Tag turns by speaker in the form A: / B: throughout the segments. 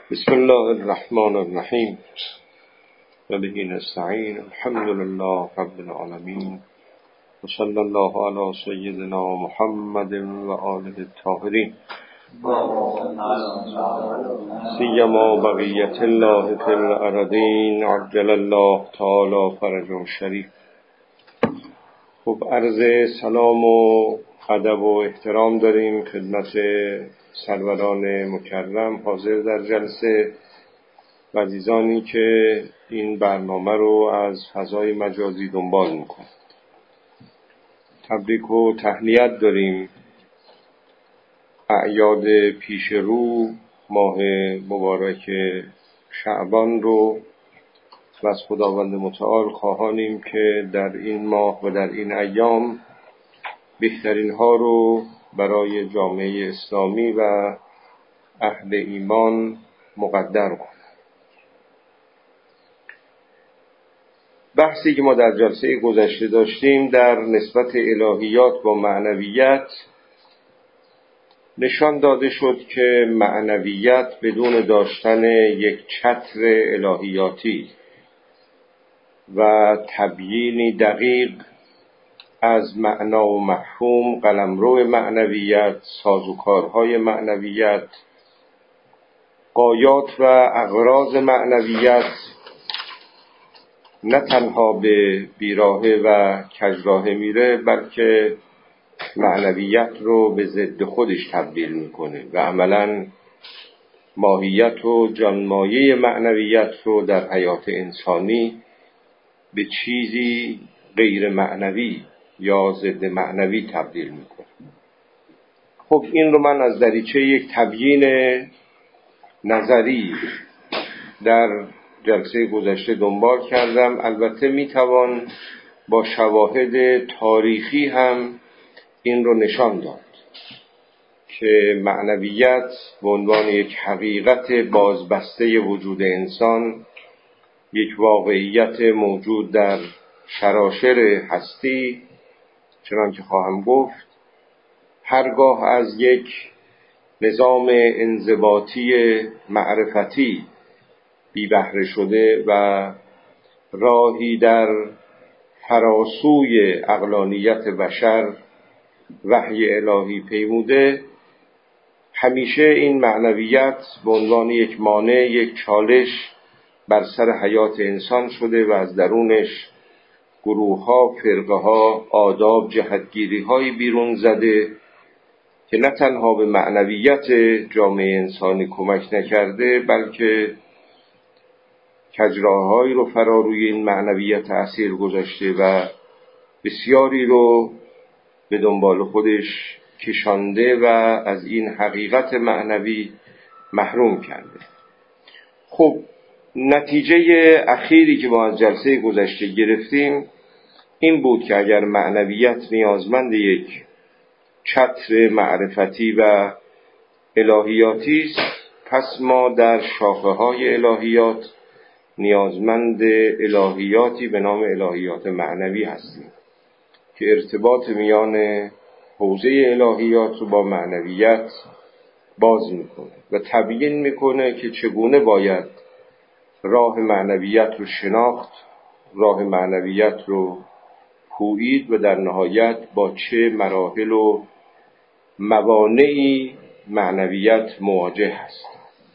A: بسم الله الرحمن الرحیم و به نستعین. الحمد لله رب العالمین و صلی الله علی سیدنا محمد و آله الطاهرین سیما بقیت الله فی الارضین عجل الله تعالی فرجهم شریف. خب عرض سلام و ادب و احترام داریم خدمت سروران مکرم حاضر در جلسه و عزیزانی که این برنامه رو از فضای مجازی دنبال میکنند. تبریک و تهنیت داریم. اعیاد پیش رو ماه مبارک شعبان رو و از خداوند متعال خواهانیم که در این ماه و در این ایام بهترین ها رو برای جامعه اسلامی و اهل ایمان مقدر کنند. بحثی که ما در جلسه گذشته داشتیم در نسبت الهیات با معنویت نشان داده شد که معنویت بدون داشتن یک چتر الهیاتی و تبیینی دقیق از معنا و مفهوم، قلمرو معنویت، سازوکارهای معنویت، غایات و اغراض معنویت نه تنها به بیراهه و کجراهه میره، بلکه معنویت رو به ضد خودش تبدیل میکنه و عملاً ماهیت و جانمایه معنویت رو در حیات انسانی به چیزی غیر معنوی یا ضد معنوی تبدیل میکنه. خب این رو من از دریچه یک تبیین نظری در جلسه گذشته دنبال کردم. البته میتوان با شواهد تاریخی هم این رو نشان داد که معنویت به عنوان یک حقیقت بازبسته وجود انسان، یک واقعیت موجود در شراشر هستی، چنانکه خواهم گفت، هرگاه از یک نظام انضباطی معرفتی بی بهره شده و راهی در فراسوی عقلانیت بشر وحی الهی پیموده، همیشه این معنویت به عنوان یک مانع، یک چالش بر سر حیات انسان شده و از درونش گروه‌ها، فرقه‌ها، آداب، جهتگیری‌های بیرون زده که نه تنها به معنویت جامعه انسانی کمک نکرده، بلکه کجراهایی رو فرا روی این معنویت اسیر گذاشته و بسیاری رو به دنبال خودش کشانده و از این حقیقت معنوی محروم کرده. خب نتیجه اخیری که ما از جلسه گذشته گرفتیم این بود که اگر معنویت نیازمند یک چتر معرفتی و الهیاتی است، پس ما در شاخه‌های الهیات نیازمند الهیاتی به نام الهیات معنوی هستیم که ارتباط میان حوزه الهیات رو با معنویت باز میکنه و تبیین میکنه که چگونه باید راه معنویت رو شناخت، راه معنویت رو پویید و در نهایت با چه مراحل و موانعی معنویت مواجه هست.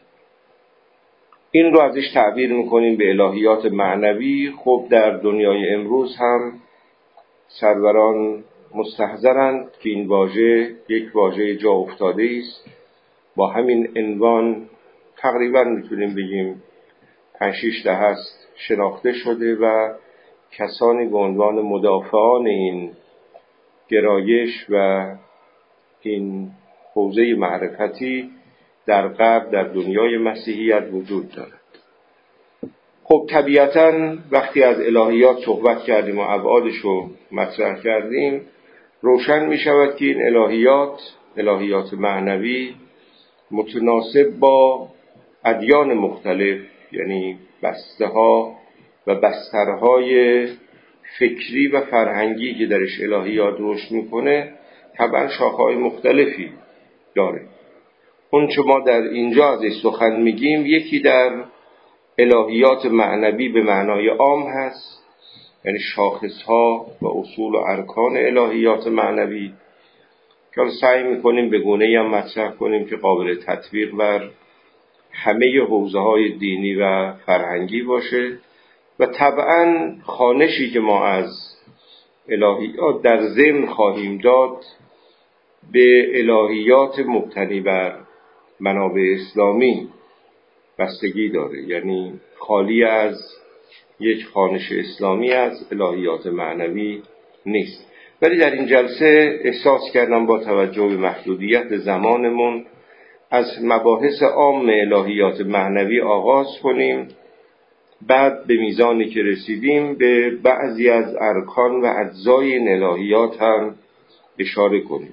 A: این رو ازش تعبیر میکنیم به الهیات معنوی. خب در دنیای امروز هم سروران مستحضرند که این واژه یک واژه جا افتاده است. با همین عنوان تقریبا میتونیم بگیم 5-6 دهه است شناخته شده و کسانی به عنوان مدافعان این گرایش و این حوزه معرفتی در غرب، در دنیای مسیحیت وجود دارد. خب طبیعتاً وقتی از الهیات صحبت کردیم و ابعادش رو مطرح کردیم، روشن می شود که این الهیات معنوی متناسب با ادیان مختلف، یعنی بسته‌ها و بسترهای فکری و فرهنگی که درش الهیات رشد میکنه، طبعا شاخه‌های مختلفی داره. اون چه ما در اینجا ازش سخن میگیم یکی در الهیات معنوی به معنای عام هست، یعنی شاخص‌ها و اصول و ارکان الهیات معنوی که سعی میکنیم به گونه‌ای هم مطرح کنیم که قابل تطبیق بر همه حوزه‌های دینی و فرهنگی باشه و طبعاً خوانشی که ما از الهیات در ضمن خواهیم داد به الهیات مبتنی بر منابع اسلامی بستگی داره، یعنی خالی از یک خوانش اسلامی از الهیات معنوی نیست. ولی در این جلسه احساس کردم با توجه به محدودیت زمانمون از مباحث عام الهیات معنوی آغاز کنیم، بعد به میزانی که رسیدیم به بعضی از ارکان و اجزای این الهیات هم اشاره کنیم.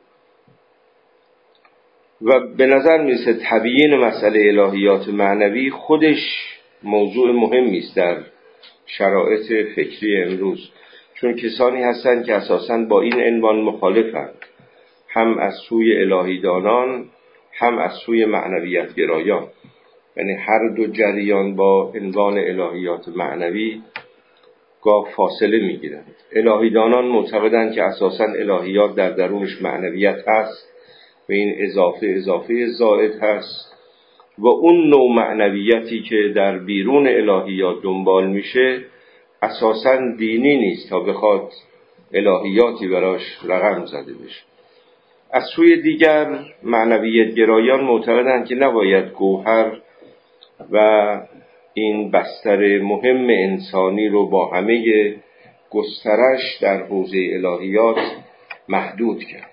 A: و به نظر میرسه تبیین مسئله الهیات معنوی خودش موضوع مهمی است در شرایط فکری امروز، چون کسانی هستند که اساساً با این عنوان مخالفند، هم از سوی الهیدانان هم از سوی معنویت گرایان، یعنی هر دو جریان با عنوان الهیات معنوی گاه فاصله میگیرند. الهیدانان معتقدند که اساساً الهیات در درونش معنویت هست و این اضافه زائد هست و اون نوع معنویتی که در بیرون الهیات دنبال میشه اساساً دینی نیست تا بخواد الهیاتی براش رقم زده بشه. از سوی دیگر معنویت گرایان معتقدند که نباید گوهر و این بستر مهم انسانی رو با همه گسترش در حوزه الهیات محدود کرد.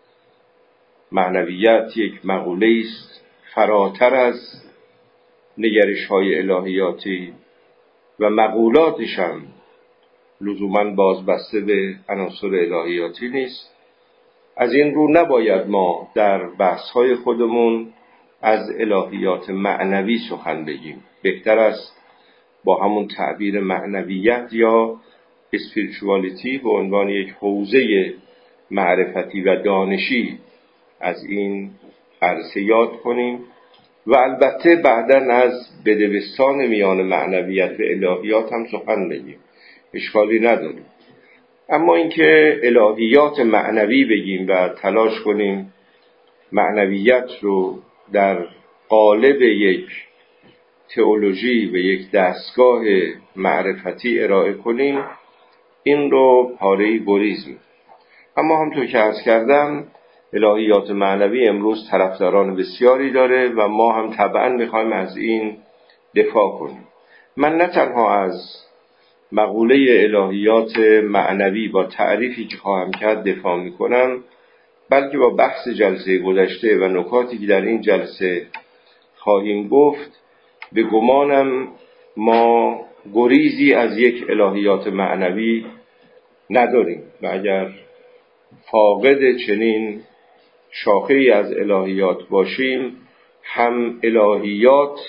A: معنویت یک مقوله است فراتر از نگرش‌های الهیاتی و مقولاتش هم لزوماً بازبسته به عناصر الهیاتی نیست. از این رو نباید ما در بحث‌های خودمون از الهیات معنوی سخن بگیم. بهتر است با همون تعبیر معنویت یا اسپریچوالیتی به عنوان یک حوزه معرفتی و دانشی از این عرصه یاد کنیم و البته بعداً از بدبستان میان معنویت و الهیات هم سخن بگیم، اشکالی نداریم. اما اینکه الهیات معنوی بگیم و تلاش کنیم معنویت رو در قالب یک تئولوژی و یک دستگاه معرفتی ارائه کنیم، این رو پاره‌ای گریز می‌کنیم. اما همونطور که عرض کردم الهیات معنوی امروز طرفداران بسیاری داره و ما هم طبعاً می‌خوایم از این دفاع کنیم. من نه تنها از مقوله الهیات معنوی با تعریفی که خواهم کرد دفاع می‌کنم، بلکه با بحث جلسه گذشته و نکاتی که در این جلسه خواهیم گفت به گمانم ما گریزی از یک الهیات معنوی نداریم و اگر فاقد چنین شاخه‌ای از الهیات باشیم هم الهیات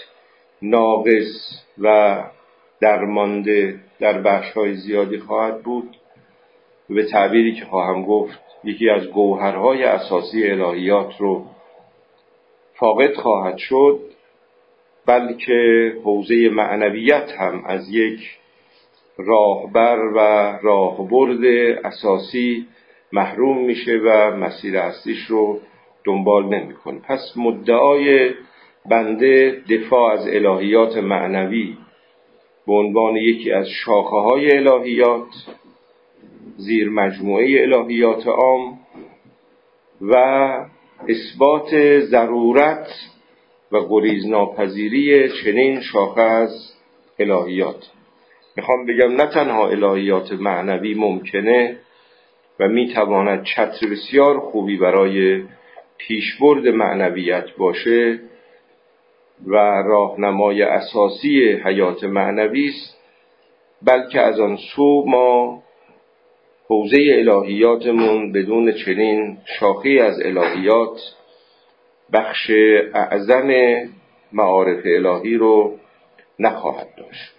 A: ناقص و درمانده در بخش‌های زیادی خواهد بود. به تعبیری که خواهم گفت یکی از گوهرهای اساسی الهیات رو فاقد خواهد شد، بلکه حوزه معنویت هم از یک راهبر و راهبرد اساسی محروم میشه و مسیر اصلیش رو دنبال نمیکنه. پس مدعای بنده دفاع از الهیات معنوی به عنوان یکی از شاخه‌های الهیات زیر مجموعه الهیات عام و اثبات ضرورت و گریزناپذیری چنین شاخه از الهیات. میخوام بگم نه تنها الهیات معنوی ممکنه و میتواند چتر بسیار خوبی برای پیشبرد معنویت باشه و راهنمای اساسی حیات معنوی است، بلکه از آن سو ما حوزه الهیاتمون بدون چنین شاخه‌ای از الهیات بخش اعظم معارف الهی رو نخواهد داشت.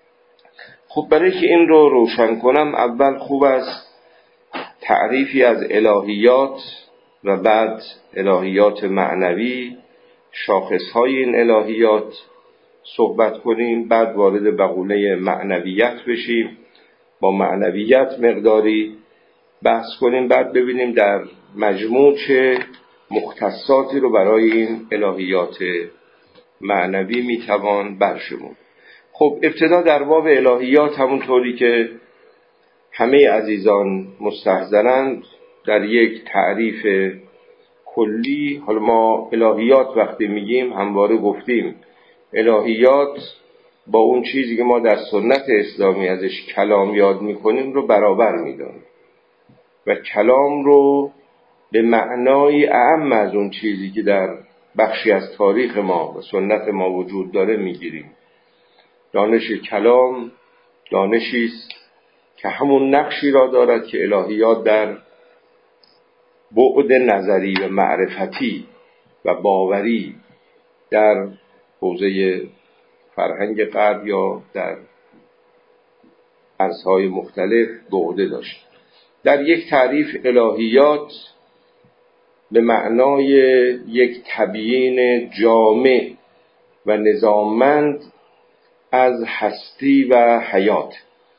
A: خب برای که این رو روشن کنم اول خوب است تعریفی از الهیات و بعد الهیات معنوی شاخصهای این الهیات صحبت کنیم، بعد وارد مقوله معنویت بشیم، با معنویت مقداری بحث کنیم، بعد ببینیم در مجموع چه مختصاتی رو برای این الهیات معنوی میتوان برشمرد. خب ابتدا در باب الهیات، همونطوری که همه عزیزان مستحضرند، در یک تعریف کلی. حالا ما الهیات وقتی میگیم همواره گفتیم الهیات با اون چیزی که ما در سنت اسلامی ازش کلام یاد میکنیم رو برابر میدانیم و کلام رو به معنای اعم از اون چیزی که در بخشی از تاریخ ما و سنت ما وجود داره میگیریم. دانش کلام دانشی است که همون نقشی را دارد که الهیات در بعد نظری و معرفتی و باوری در حوزه فرهنگ غرب یا در عرصه‌های مختلف به عهده داشت. در یک تعریف الهیات به معنای یک تبیین جامع و نظاممند از هستی و حیات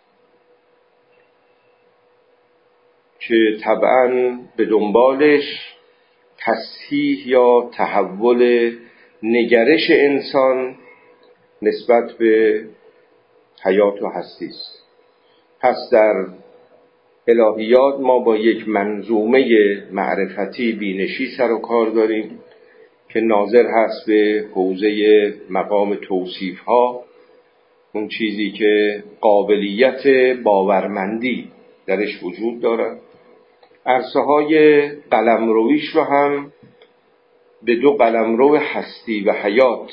A: که طبعاً به دنبالش تصحیح یا تحول نگرش انسان نسبت به حیات و هستی است. پس در الهیات ما با یک منظومه معرفتی بینشی سر و کار داریم که ناظر هست به حوزه مقام توصیف ها، اون چیزی که قابلیت باورمندی درش وجود دارد. عرصه های قلمرویش رو هم به دو قلمرو هستی و حیات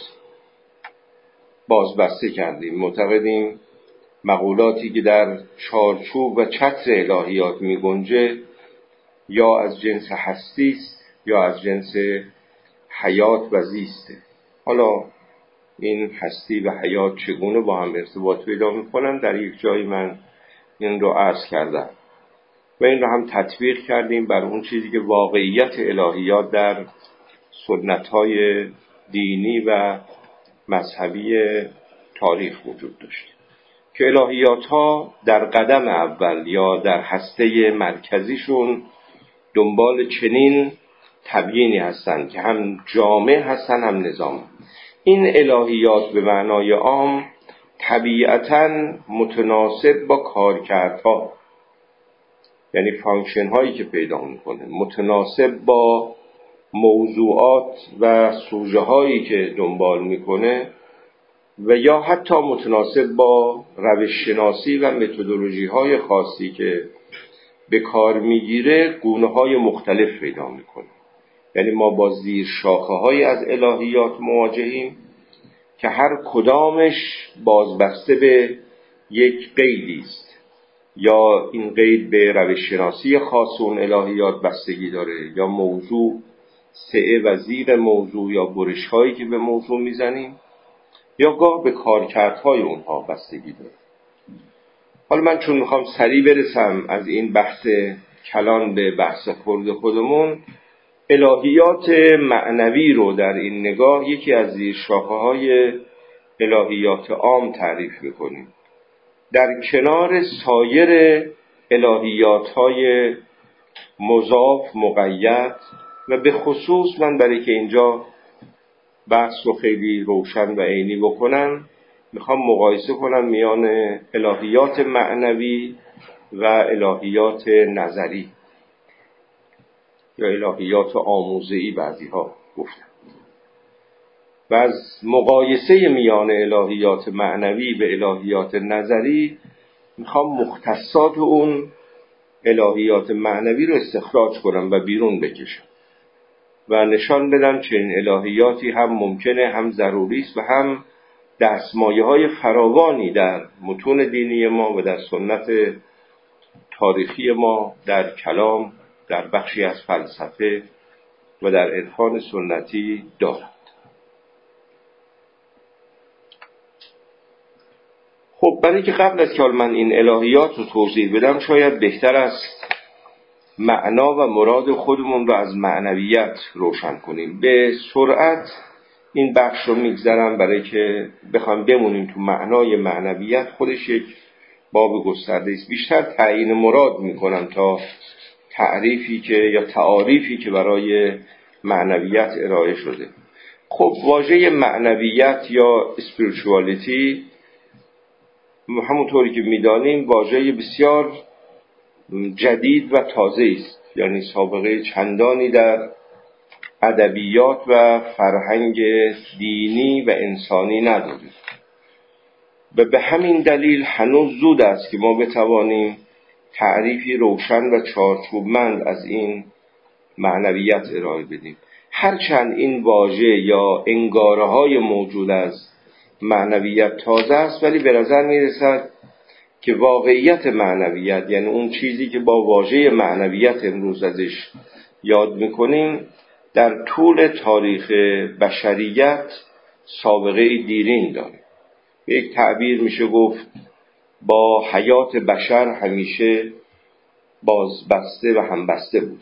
A: بازبسته کردیم. معتقدیم مقولاتی که در چارچوب و چتر الهیات می گنجه یا از جنس هستی است یا از جنس حیات و زیسته. حالا این هستی و حیات چگونه با هم ارتباط پیدا می‌کنن در یک جایی من این رو عرض کردم و این رو هم تطبیق کردیم بر اون چیزی که واقعیت الهیات در سنت‌های دینی و مذهبی تاریخ وجود داشت که الهیات‌ها در قدم اول یا در هسته مرکزیشون دنبال چنین تبیینی هستند که هم جامع هستند هم نظام. این الهیات به معنای عام طبیعتاً متناسب با کارکردها، یعنی فانکشن هایی که پیدا میکنه، متناسب با موضوعات و سوژه هایی که دنبال میکنه و یا حتی متناسب با روش شناسی و متدولوژی های خاصی که به کار میگیره گونه های مختلف پیدا میکنه. یعنی ما با زیر شاخه های از الهیات مواجهیم که هر کدامش بازبسته به یک قیدی است، یا این قید به روش شناسی خاص اون الهیات بستگی داره، یا موضوع سعه و زیر موضوع یا برش هایی که به موضوع میزنیم، یا گاه به کارکردهای اونها بستگی داره. حالا من چون میخوام سریع برسم از این بحث کلان به بحث خودمون، الهیات معنوی رو در این نگاه یکی از زیر شاخه‌های الهیات عام تعریف میکنیم در کنار سایر الهیات‌های مضاف مقید، و به خصوص من برای که اینجا بحث رو خیلی روشن و عینی بکنم میخوام مقایسه کنم میان الهیات معنوی و الهیات نظری یا الهیات آموزه‌ای بعضی ها گفتن، و از مقایسه میان الهیات معنوی به الهیات نظری میخوام مختصات اون الهیات معنوی رو استخراج کنم و بیرون بکشم و نشان بدم چنین الهیاتی هم ممکنه، هم ضروری است و هم دستمایه‌های فراوانی در متون دینی ما و در سنت تاریخی ما، در کلام، در بخشی از فلسفه و در عرفان سنتی دارد. خب برای که قبل از که من این الهیات رو توضیح بدم شاید بهتر است معنا و مراد خودمون رو از معنویت روشن کنیم. به سرعت این بخش رو میگذرم برای که بخوام بمونیم تو معنای معنویت. خودش یک باب گسترده است. بیشتر تعیین مراد میکنم تا تعریفی که یا تعاریفی که برای معنویت ارائه شده. خب واژه معنویت یا اسپریچوالیتی همونطوری که میدانیم واژه بسیار جدید و تازه است، یعنی سابقه چندانی در ادبیات و فرهنگ دینی و انسانی نداره و به همین دلیل هنوز زود است که ما بتوانیم تعریفی روشن و چارچوبمند از این معنویت ارائه بدیم. هرچند این واژه یا انگاره‌های موجود از معنویت تازه است، ولی به نظر می‌رسد که واقعیت معنویت، یعنی اون چیزی که با واژه معنویت امروز ازش یاد می‌کنیم، در طول تاریخ بشریت سابقه دیرین داره. به یک تعبیر میشه گفت با حیات بشر همیشه بازبسته و همبسته بود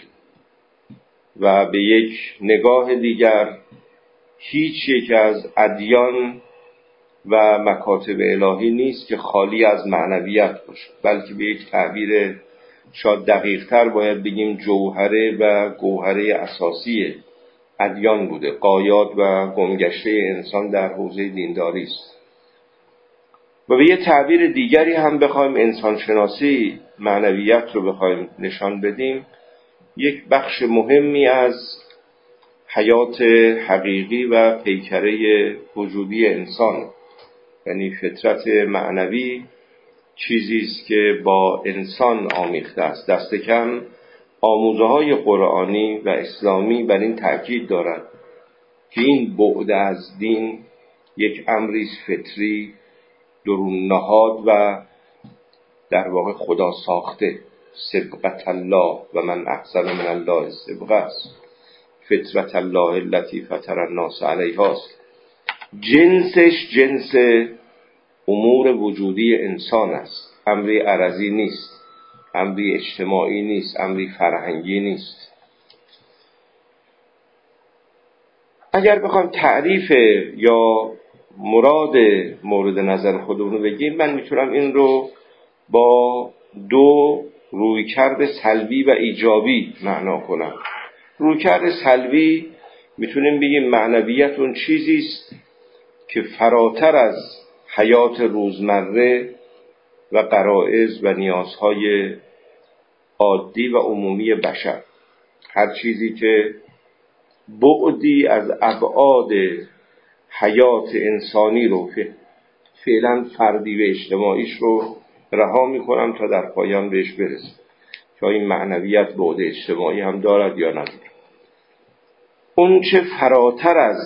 A: و به یک نگاه دیگر هیچ یک از ادیان و مکاتب الهی نیست که خالی از معنویت باشه، بلکه به یک تعبیر شاید دقیق‌تر باید بگیم جوهره و گوهره اساسی ادیان بوده. غایات و گمگشته انسان در حوزه دینداری است. و به یه تعبیر دیگری هم بخوایم انسانشناسی معنویت رو بخوایم نشان بدیم، یک بخش مهمی از حیات حقیقی و پیکره وجودی انسان، یعنی فطرت معنوی، چیزی است که با انسان آمیخته است. دست کم آموزه‌های قرآنی و اسلامی بر این تاکید دارد که این بعد از دین یک امری فطری، درون نهاد و در واقع خدا ساخته، صبغت الله و من احسن من الله صبغه است، فطرت الله التي فطر الناس علیها است. جنسش جنس امور وجودی انسان است، امری عرضی نیست، امری اجتماعی نیست، امری فرهنگی نیست. اگر بخوام تعریف یا مراد مورد نظر خودمون رو بگیم، من میتونم این رو با دو رویکرد سلبی و ایجابی معنا کنم. رویکرد سلبی میتونیم بگیم معنویت اون چیزی است که فراتر از حیات روزمره و غرایز و نیازهای عادی و عمومی بشر، هر چیزی که بعدی از ابعاد حیات انسانی رو فعلا فردی و اجتماعیش رو رها میکنم تا در پایان بهش برسیم که این معنویت بعد اجتماعی هم دارد یا نداره. اون چه فراتر از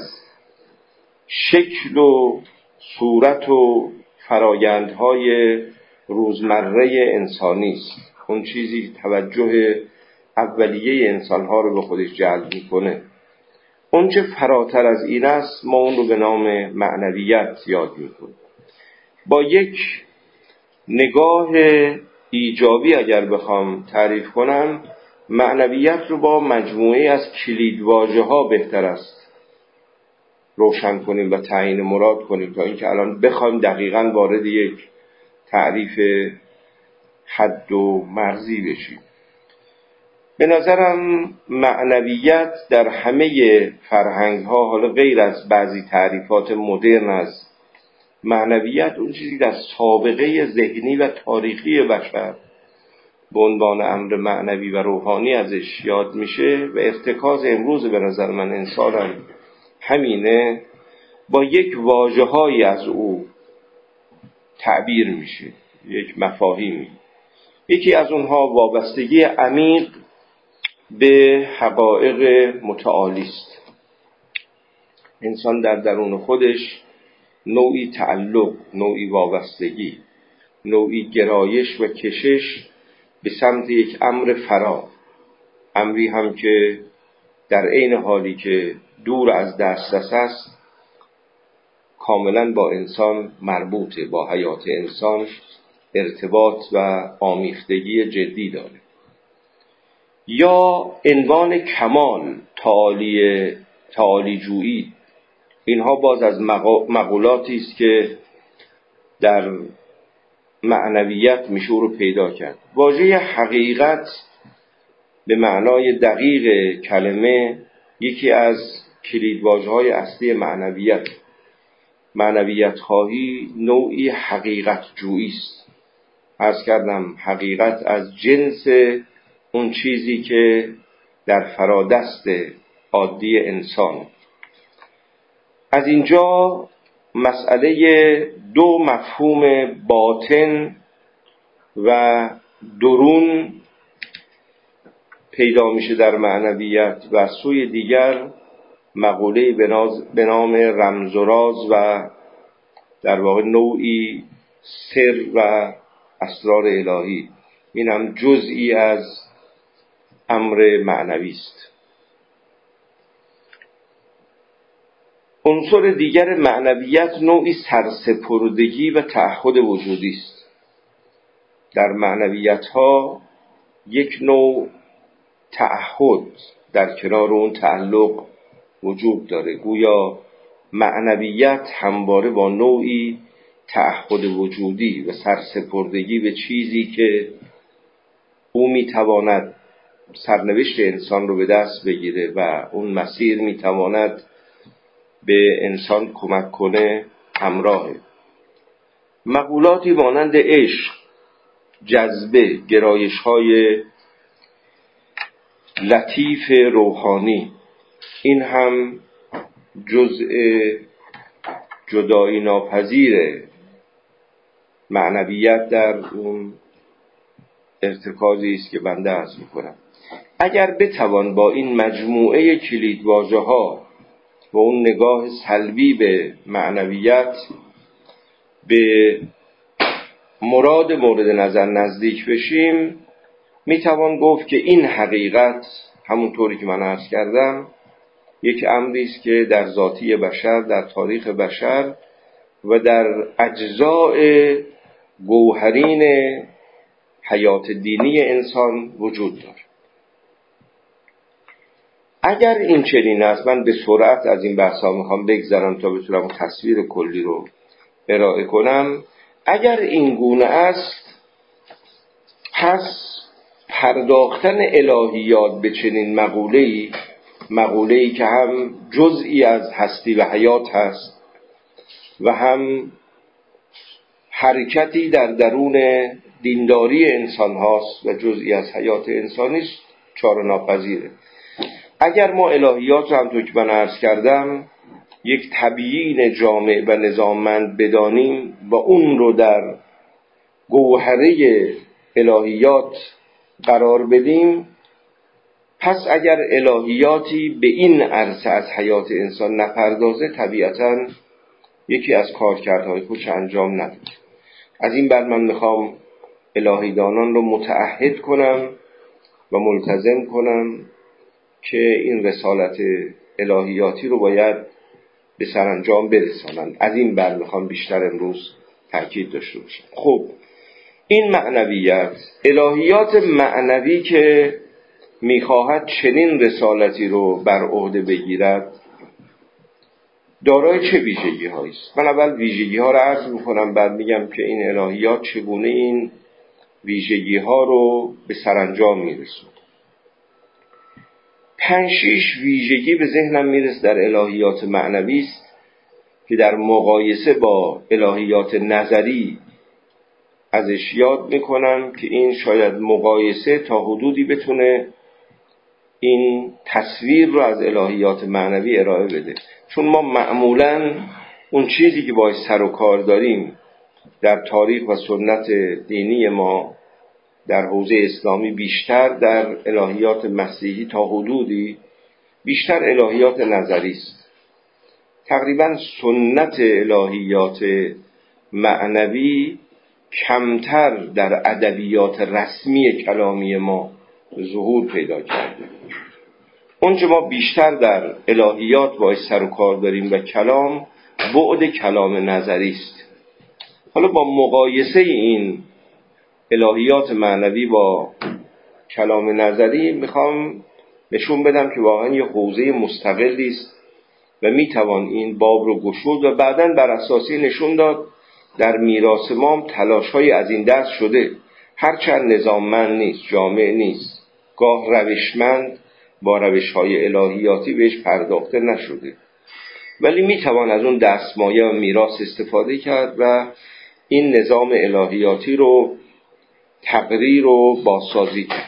A: شکل و صورت و فرایندهای روزمره انسانی است، اون چیزی توجه اولیه انسانها رو به خودش جلب میکنه، اون چه فراتر از این است ما اون رو به نام معنویت یاد میکنیم. با یک نگاه ایجابی اگر بخوام تعریف کنم، معنویت رو با مجموعه از کلیدواژه‌ها بهتر است روشن کنیم و تعیین مراد کنیم تا اینکه الان بخوایم دقیقاً وارد یک تعریف حد و مرزی بشیم. به نظرم معنویت در همه فرهنگ‌ها، حالا غیر از بعضی تعریفات مدرن از معنویت، اون چیزی در سابقه ذهنی و تاریخی بشر به عنوان امر معنوی و روحانی ازش یاد میشه و ارتکاز امروز به نظر من انسان همینه، با یک واژه‌هایی از او تعبیر میشه، یک مفاهیمی. یکی از اونها وابستگی عمیق به حقایق متعالی است. انسان در درون خودش نوعی تعلق، نوعی وابستگی، نوعی گرایش و کشش به سمت یک امر فرا، امری هم که در عین حالی که دور از دسترس است کاملا با انسان مربوطه، با حیات انسان ارتباط و آمیختگی جدی داره. یا عنوان کمال، تعالی جویی، اینها باز از مقولاتی است که در معنویت میشه رو پیدا کرد. واژه حقیقت به معنای دقیق کلمه یکی از کلیدواژه‌های اصلی معنویت. معنویت خواهی نوعی حقیقت جویی است. عرض کردم حقیقت از جنس اون چیزی که در فرادست عادی انسان. از اینجا مسئله دو مفهوم باطن و درون پیدا میشه در معنویت و سوی دیگر مقوله به نام رمز و راز و در واقع نوعی سر و اسرار الهی. این هم جزئی از امر معنوی است. عنصر دیگر معنویت نوعی سرسپردگی و تعهد وجودی است. در معنویت ها یک نوع تعهد در کنار اون تعلق وجود داره. گویا معنویت همواره با نوعی تعهد وجودی و سرسپردگی به چیزی که او میتواند سرنوشت انسان رو به دست بگیره و اون مسیر میتواند به انسان کمک کنه همراهه. مقولاتی مانند عشق، جذبه، گرایش‌های لطیف روحانی، این هم جزء جدایی ناپذیر معنویت در اون ارتکازی است که بنده عرض می‌کنم. اگر بتوان با این مجموعه کلیدواژه‌ها و اون نگاه سلبی به معنویت به مراد مورد نظر نزدیک بشیم، میتوان گفت که این حقیقت همونطوری که من عرض کردم یک امری است که در ذاتی بشر، در تاریخ بشر و در اجزاء گوهرین حیات دینی انسان وجود دارد. اگر این چنین است، من به سرعت از این بحثا میخوام بگذرم تا بتونم تصویر کلی رو ارائه کنم. اگر این گونه است، پس پرداختن الهیات به چنین مقوله‌ای که هم جزئی از هستی و حیات هست و هم حرکتی در درون دینداری انسان هاست و جزئی از حیات انسانی است، چاره ناپذیره. اگر ما الهیات رو همونطور که من عرض کردم یک تبیین جامع و نظاممند بدانیم و اون رو در گوهره الهیات قرار بدیم، پس اگر الهیاتی به این عرصه از حیات انسان نپردازه، طبیعتاً یکی از کارکردهای خودش انجام نده. از این بعد من میخوام الهیدانان رو متعهد کنم و ملتزم کنم که این رسالت الهیاتی رو باید به سرانجام برسانند. از این بعد میخوام بیشتر امروز تاکید داشته باشم. خب این معنویت، الهیات معنوی که میخواهد چنین رسالتی رو بر عهده بگیرد، دارای چه ویژگی هایی است؟ من اول ویژگی ها رو عرض میکنم، بعد میگم که این الهیات چگونه این ویژگی ها رو به سرانجام میرسوند. 5-6 ویژگی به ذهنم میرسه در الهیات معنوی است که در مقایسه با الهیات نظری ازش یاد میکنم که این شاید مقایسه تا حدودی بتونه این تصویر رو از الهیات معنوی ارائه بده. چون ما معمولاً اون چیزی که باید سر و کار داریم در تاریخ و سنت دینی ما در حوزه اسلامی، بیشتر در الهیات مسیحی تا حدودی بیشتر الهیات نظری است. تقریباً سنت الهیات معنوی کمتر در ادبیات رسمی کلامی ما ظهور پیدا کرده. اونجا ما بیشتر در الهیات باید سر و کار داریم و کلام بعد کلام نظری است. حالا با مقایسه این الهیات معنوی با کلام نظری میخوام نشون بدم که واقعا یه حوزه مستقلی است و میتوان این باب رو گشود و بعداً بر اساسی نشون داد در میراث ما تلاش‌های از این دست شده، هرچند نظاممند نیست، جامع نیست، گاه روشمند با روش‌های الهیاتی بهش پرداخته نشده، ولی میتوان از اون دستمایه و میراث استفاده کرد و این نظام الهیاتی رو تقریر و بازسازی کرد.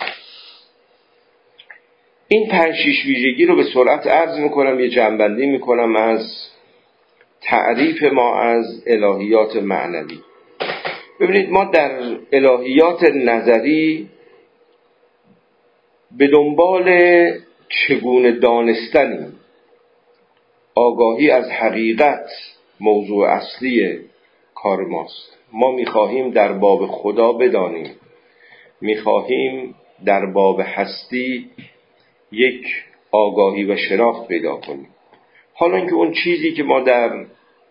A: این 5-6 ویژگی رو به سرعت عرض میکنم، یه جمع‌بندی میکنم از تعریف ما از الهیات معنوی. ببینید، ما در الهیات نظری به دنبال چگونه دانستنیم. آگاهی از حقیقت موضوع اصلی کار ماست. ما میخواهیم در باب خدا بدانیم، میخواهیم در باب هستی یک آگاهی و شناخت پیدا کنیم. حالا اینکه اون چیزی که ما در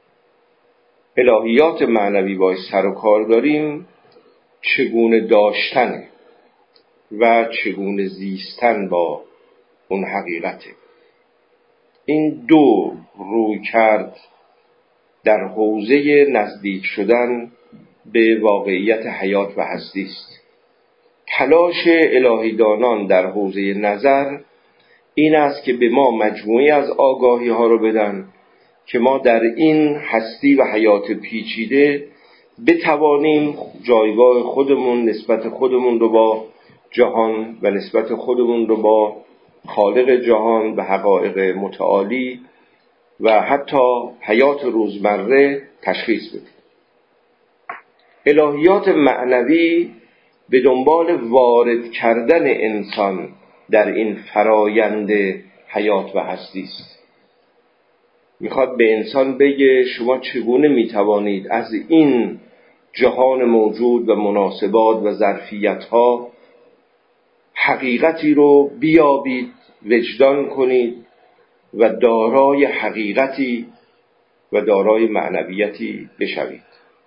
A: الهیات معنوی باید سر و کار داریم چگونه داشتنه و چگونه زیستن با اون حقیقته. این دو روی کرد در حوزه نزدیک شدن به واقعیت حیات و هستی است. تلاش الهیدانان در حوزه نظر این است که به ما مجموعی از آگاهی ها رو بدن که ما در این هستی و حیات پیچیده بتوانیم جایگاه خودمون، نسبت خودمون رو با جهان و نسبت خودمون رو با خالق جهان و حقایق متعالی و حتی حیات روزمره تشخیص بدیم. الهیات معنوی به دنبال وارد کردن انسان در این فرایند حیات و هستی است. میخواد به انسان بگه شما چگونه میتوانید از این جهان موجود و مناسبات و ظرفیت‌ها حقیقتی رو بیابید، وجدان کنید و دارای حقیقتی و دارای معنویتی بشوید.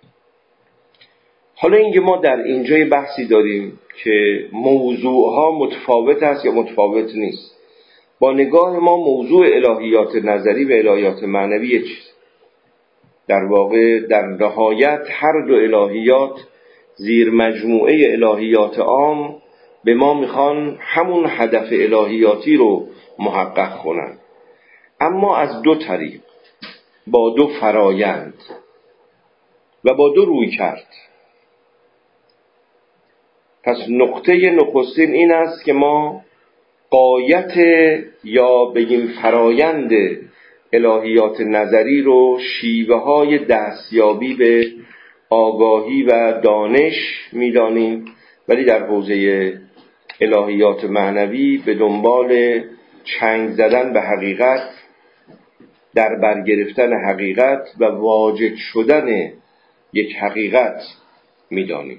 A: حالا اینکه ما در اینجای بحثی داریم که موضوعها متفاوت است یا متفاوت نیست. با نگاه ما موضوع الهیات نظری و الهیات معنوی چیست؟ در واقع در نهایت هر دو الهیات زیر مجموعه الهیات عام به ما میخوان همون هدف الهیاتی رو محقق کنن، اما از دو طریق، با دو فرایند و با دو روی کرد. پس نقطه نخستین این است که ما غایت یا بگیم فرایند الهیات نظری رو شیوه های دستیابی به آگاهی و دانش میدانیم، ولی در حوزه الهیات معنوی به دنبال چنگ زدن به حقیقت، در برگرفتن حقیقت و واجد شدن یک حقیقت میدانیم.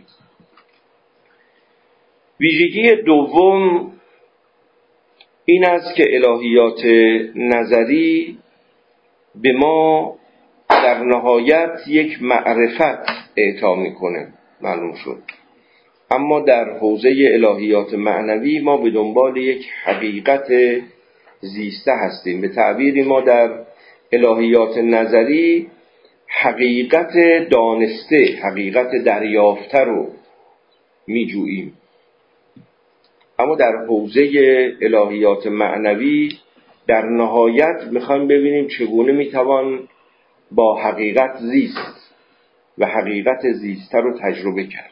A: ویژگی دوم این است که الهیات نظری به ما در نهایت یک معرفت اعطا میکنه، معلوم شد، اما در حوزه الهیات معنوی ما به دنبال یک حقیقت زیسته هستیم. به تعبیری ما در الهیات نظری حقیقت دانسته، حقیقت دریافته رو میجوییم، اما در حوزه الهیات معنوی در نهایت میخوایم ببینیم چگونه میتوان با حقیقت زیست و حقیقت زیسته رو تجربه کرد.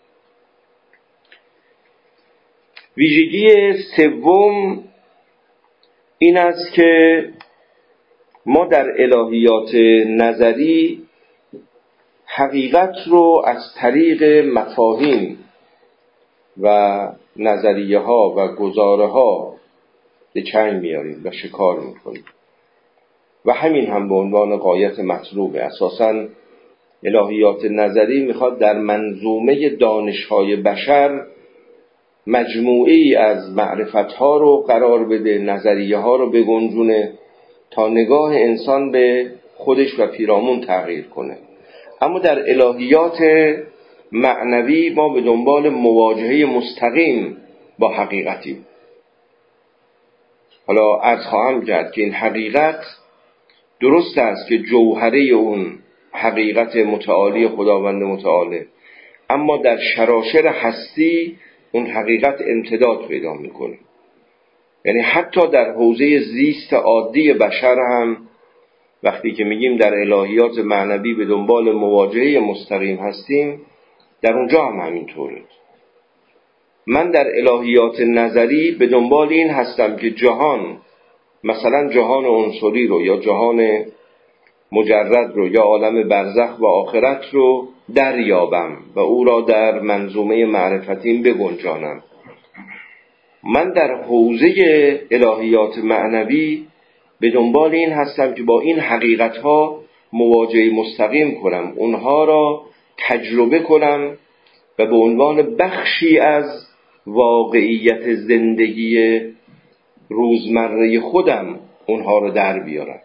A: ویژگی سوم این است که ما در الهیات نظری حقیقت رو از طریق مفاهیم و نظریه ها و گزاره ها به چنگ میاریم و شکار میکنیم و همین هم به عنوان غایت مطلوبه. اساساً الهیات نظری میخواد در منظومه دانش‌های بشر مجموعه‌ای از معرفت‌ها رو قرار بده، نظریه‌ها رو بگنجونه تا نگاه انسان به خودش و پیرامون تغییر کنه. اما در الهیات معنوی ما به دنبال مواجهه مستقیم با حقیقتیم. حالا عرض خواهم کرد که این حقیقت درست است که جوهره اون حقیقت متعالی خداوند متعاله، اما در شراشر هستی اون حقیقت امتداد پیدا میکنه. یعنی حتی در حوزه زیست عادی بشر هم وقتی که میگیم در الهیات معنوی به دنبال مواجهه مستقیم هستیم، در اونجا هم همینطوره. من در الهیات نظری به دنبال این هستم که جهان، مثلا جهان عنصری رو یا جهان مجرد رو یا عالم برزخ و آخرت رو دریابم و او را در منظومه معرفتیم بگنجانم. من در حوزه الهیات معنوی به دنبال این هستم که با این حقیقت‌ها مواجهه مستقیم کنم، اونها را تجربه کنم و به عنوان بخشی از واقعیت زندگی روزمره خودم اونها را در بیارم.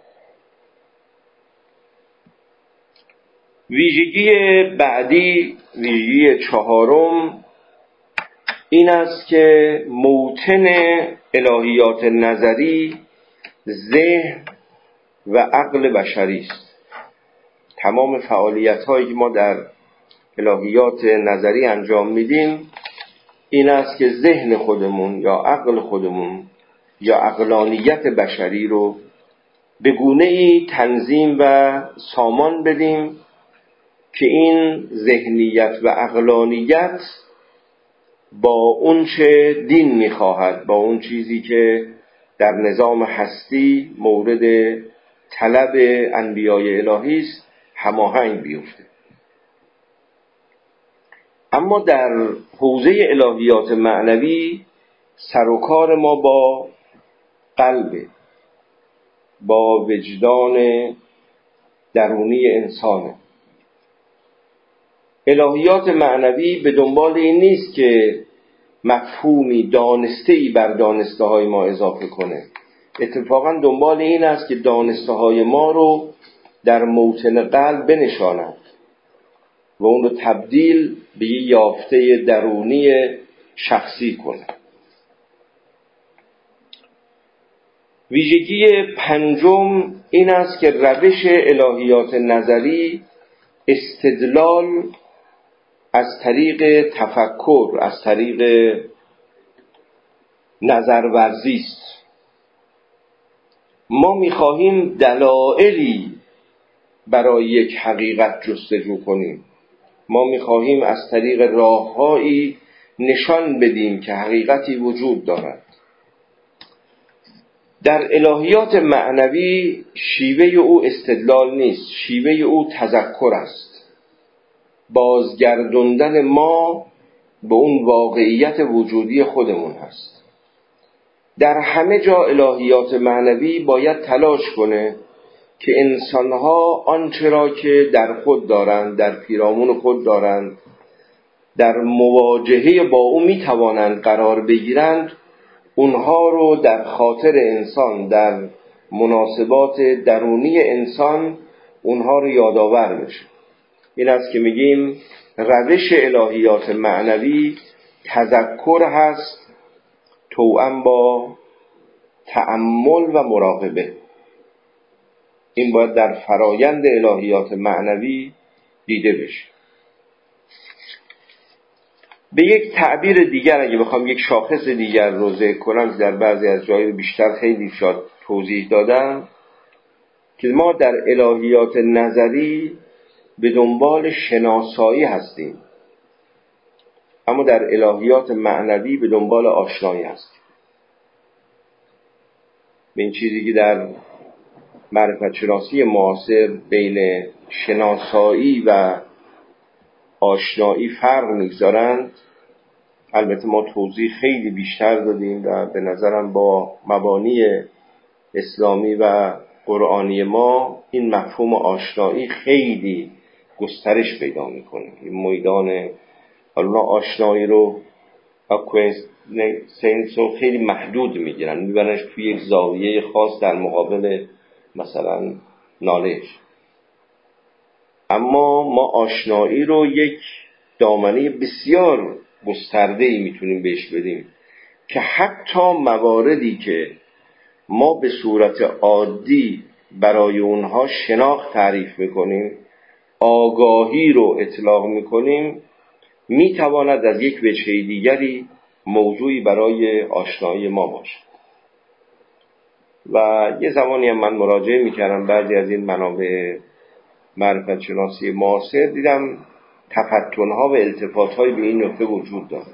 A: ویژگی بعدی، ویژگی چهارم، این است که موطن الهیات نظری ذهن و عقل بشری است. تمام فعالیت‌هایی که ما در الهیات نظری انجام میدیم این است که ذهن خودمون یا عقل خودمون یا عقلانیت بشری رو به گونه‌ای تنظیم و سامان بدیم که این ذهنیت و عقلانیت با اون چه دین میخواهد، با اون چیزی که در نظام هستی مورد طلب انبیای الهی است هماهنگ بیفته. اما در حوزه الهیات معنوی سر و کار ما با قلب، با وجدان درونی انسانه. الهیات معنوی به دنبال این نیست که مفهومی دانسته‌ای بر دانسته های ما اضافه کنه، اتفاقا دنبال این است که دانسته های ما رو در موطن قلب بنشاند و اون رو تبدیل به یه یافته درونی شخصی کنه. ویژگی پنجم این است که روش الهیات نظری استدلال از طریق تفکر، از طریق نظرورزی است. ما می‌خواهیم دلایلی برای یک حقیقت جستجو کنیم. ما می‌خواهیم از طریق راه‌هایی نشان بدیم که حقیقتی وجود دارد. در الهیات معنوی شیوه او استدلال نیست، شیوه او تذکر است. بازگردوندن ما به اون واقعیت وجودی خودمون هست. در همه جا الهیات معنوی باید تلاش کنه که انسانها آنچه را که در خود دارند، در پیرامون خود دارند، در مواجهه با او میتوانند قرار بگیرند، اونها رو در خاطر انسان، در مناسبات درونی انسان اونها رو یادآور بشه. این است که میگیم روش الهیات معنوی تذکر هست توأم با تأمل و مراقبه. این باید در فرایند الهیات معنوی دیده بشه. به یک تعبیر دیگر اگه بخوام یک شاخص دیگر رو ذکر کنم که در بعضی از جای بیشتر خیلی شاد توضیح دادم، که ما در الهیات نظری به دنبال شناسایی هستیم، اما در الهیات معنوی به دنبال آشنایی هستیم. به این چیزی که در معرفت شناسی معاصر بین شناسایی و آشنایی فرق میگذارند، البته ما توضیح خیلی بیشتر دادیم و به نظرم با مبانی اسلامی و قرآنی ما این مفهوم آشنایی خیلی گسترش پیدا میکنه. این میدان حالا آشنایی رو اکوینسنس رو خیلی محدود میگیرن، میبرنش توی یک زاویه خاص در مقابل مثلا نالج. اما ما آشنایی رو یک دامنه بسیار گسترده‌ای میتونیم بهش بدیم که حتی مواردی که ما به صورت عادی برای اونها شناخت تعریف میکنیم، آگاهی رو اطلاق میکنیم، میتواند از یک وجه دیگری موضوعی برای آشنایی ما باشد. و یه زمانی هم من مراجعه میکردم بعضی از این منابع معرفت شناسی معاصر، دیدم تفتنها و التفاتهای به این نکته وجود داره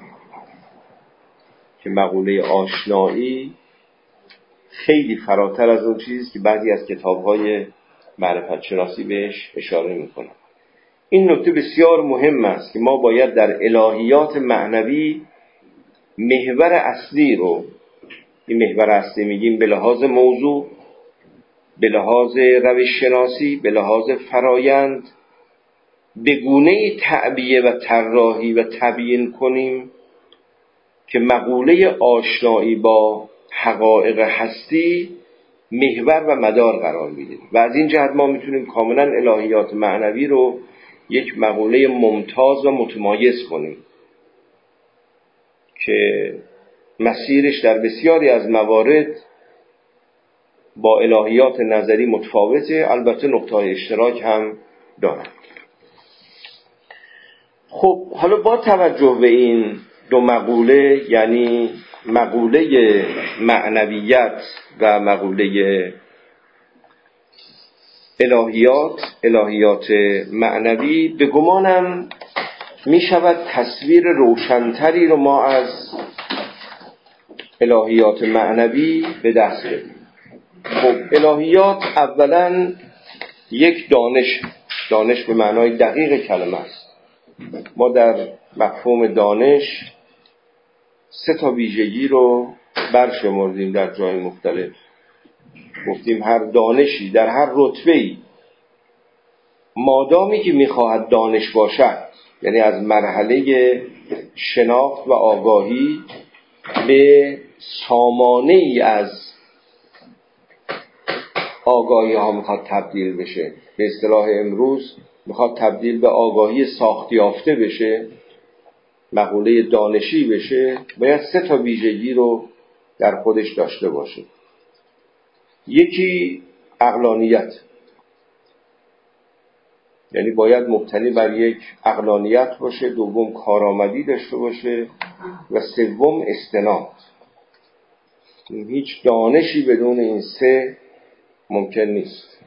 A: که مقوله آشنایی خیلی فراتر از اون چیزی که بعضی از کتاب‌های معرفت شناسی بهش اشاره میکنن. این نکته بسیار مهم است که ما باید در الهیات معنوی محور اصلی رو، این محور اصلی میگیم به لحاظ موضوع، به لحاظ روش شناسی، به لحاظ فرایند، به گونه‌ای تعبیه و طراحی و تبیین کنیم که مقوله آشنایی با حقایق هستی محور و مدار قرار میدیم و از این جهت ما میتونیم کاملا الهیات معنوی رو یک مقوله ممتاز و متمایز کنیم که مسیرش در بسیاری از موارد با الهیات نظری متفاوته، البته نقطه‌های اشتراک هم دارند. خب حالا با توجه به این دو مقوله، یعنی مقوله معنویت و مقوله الهیات معنوی، به گمانم می شود تصویر روشنتری رو ما از الهیات معنوی به دست بدیم. خب الهیات اولا یک دانش به معنای دقیق کلمه است. ما در مفهوم دانش 3 ویژگی رو برشمردیم در جای مختلف. گفتیم هر دانشی در هر رتبه‌ای مادامی که می‌خواهد دانش باشد، یعنی از مرحله شناخت و آگاهی به سامانه‌ای از آگاهی ها میخواد تبدیل بشه، به اصطلاح امروز میخواد تبدیل به آگاهی ساختیافته بشه، مقوله دانشی بشه، باید 3 ویژگی رو در خودش داشته باشه. یکی عقلانیت، یعنی باید مبتنی بر یک عقلانیت باشه. دوم کارآمدی داشته باشه و سوم استناد. هیچ دانشی بدون این 3 ممکن نیست.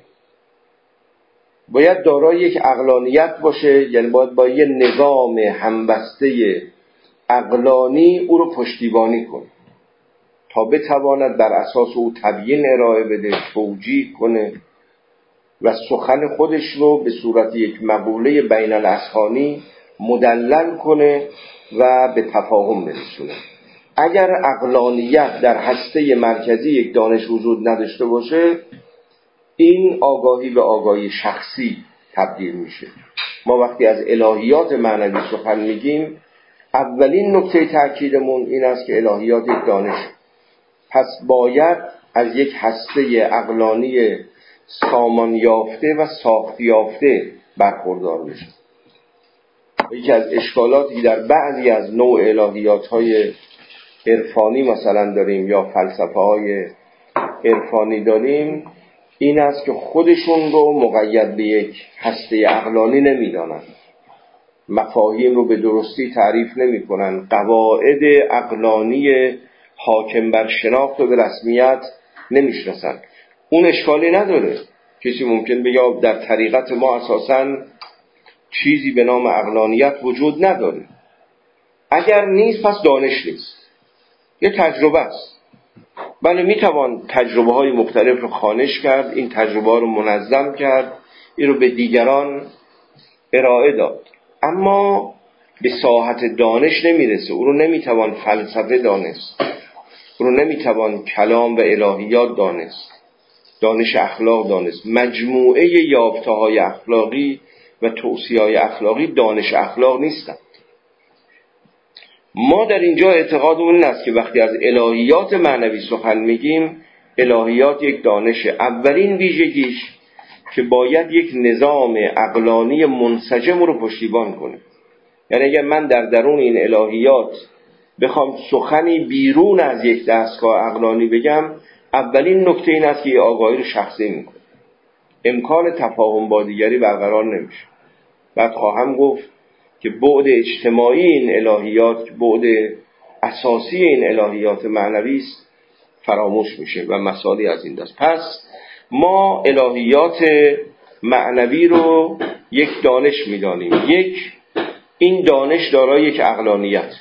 A: باید دارای یک عقلانیت باشه، یعنی باید با یه نظام همبسته عقلانی او رو پشتیبانی کنه تا بتواند بر اساس او تبیین ارائه بده، توجیه کنه و سخن خودش رو به صورت یک مقوله بین الاذهانی مدلل کنه و به تفاهم برسونه. اگر عقلانیت در هسته مرکزی یک دانش وجود نداشته باشه، این آگاهی به آگاهی شخصی تبدیل میشه. ما وقتی از الهیات معنوی سخن میگیم، اولین نکته تأکیدمون این است که الهیات یک دانش، پس باید از یک هسته عقلانی سامان یافته و ساخت یافته برخوردار بشه. یکی از اشکالاتی در بعضی از نوع الهیات‌های عرفانی مثلا داریم یا فلسفه‌های عرفانی داریم، این است که خودشون رو مقید به یک هسته عقلانی نمی‌دانند، مفاهیم رو به درستی تعریف نمی‌کنند، قواعد عقلانی حاکم بر شناخت و به رسمیت نمی‌شناسند. اون اشکالی نداره. کسی ممکن بگه در طریقت ما اساساً چیزی به نام عقلانیت وجود نداره. اگر نیست پس دانش نیست، یه تجربه است. بله میتوان تجربه های مختلف رو خوانش کرد، این تجربه ها رو منظم کرد، این رو به دیگران ارائه داد، اما به ساحت دانش نمیرسه. او رو نمیتوان فلسفه دانست، او رو نمیتوان کلام و الهیات دانست، دانش اخلاق دانست. مجموعه یافته های اخلاقی و توصیه های اخلاقی دانش اخلاق نیستند. ما در اینجا اعتقادمون این است که وقتی از الهیات معنوی سخن میگیم، الهیات یک دانش. اولین ویژگیش که باید یک نظام عقلانی منسجم رو پشتیبان کنه. یعنی اگر من در درون این الهیات بخوام سخنی بیرون از یک دستگاه عقلانی بگم، اولین نکته این است که یه آگاهی رو شخصی میکنه. امکان تفاهم با دیگری برقرار نمیشه. بعد خواهم گفت که بعد اجتماعی این الهیات، بعد اساسی این الهیات معنوی است، فراموش میشه و مسائلی از این دست. پس ما الهیات معنوی رو یک دانش میدانیم. یک، این دانش دارای یک عقلانیت.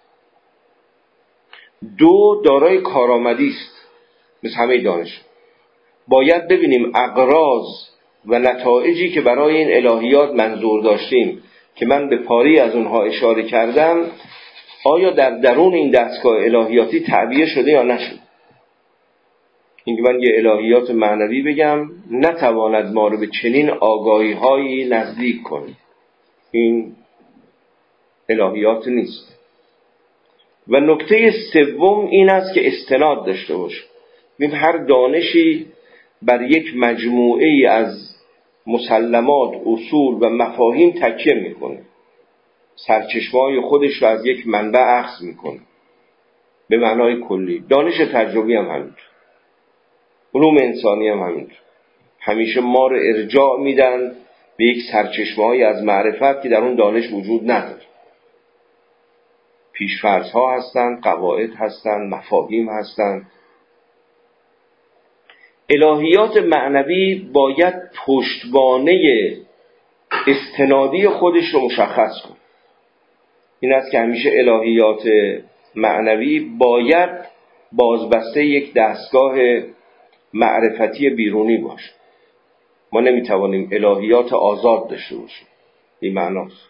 A: دو، دارای کارآمدی است. مثل همه دانش باید ببینیم اغراض و نتایجی که برای این الهیات منظور داشتیم که من به پاری از اونها اشاره کردم، آیا در درون این دستگاه الهیاتی تعبیه شده یا نشد. اینکه من یه الهیات معنوی بگم نتواند ما رو به چنین آگاهی هایی نزدیک کنه، این الهیات نیست. و نکته سوم این است که استناد داشته باشه. ببین هر دانشی بر یک مجموعه ای از مسلمات، اصول و مفاهیم تکیه میکنه، سرچشمه‌های خودش رو از یک منبع اخذ میکنه به معنای کلی. دانش تجربی هم همینطور، علوم انسانی هم همینطور. همیشه ما رو ارجاع میدن به یک سرچشمه‌ای از معرفت که در اون دانش وجود نداره. پیش‌فرض‌ها هستند، قواعد هستند، مفاهیم هستند. الهیات معنوی باید پشتوانه استنادی خودش رو مشخص کنه. این است که همیشه الهیات معنوی باید بازبسته یک دستگاه معرفتی بیرونی باشه. ما نمیتوانیم الهیات آزاد داشته باشیم. این معناست.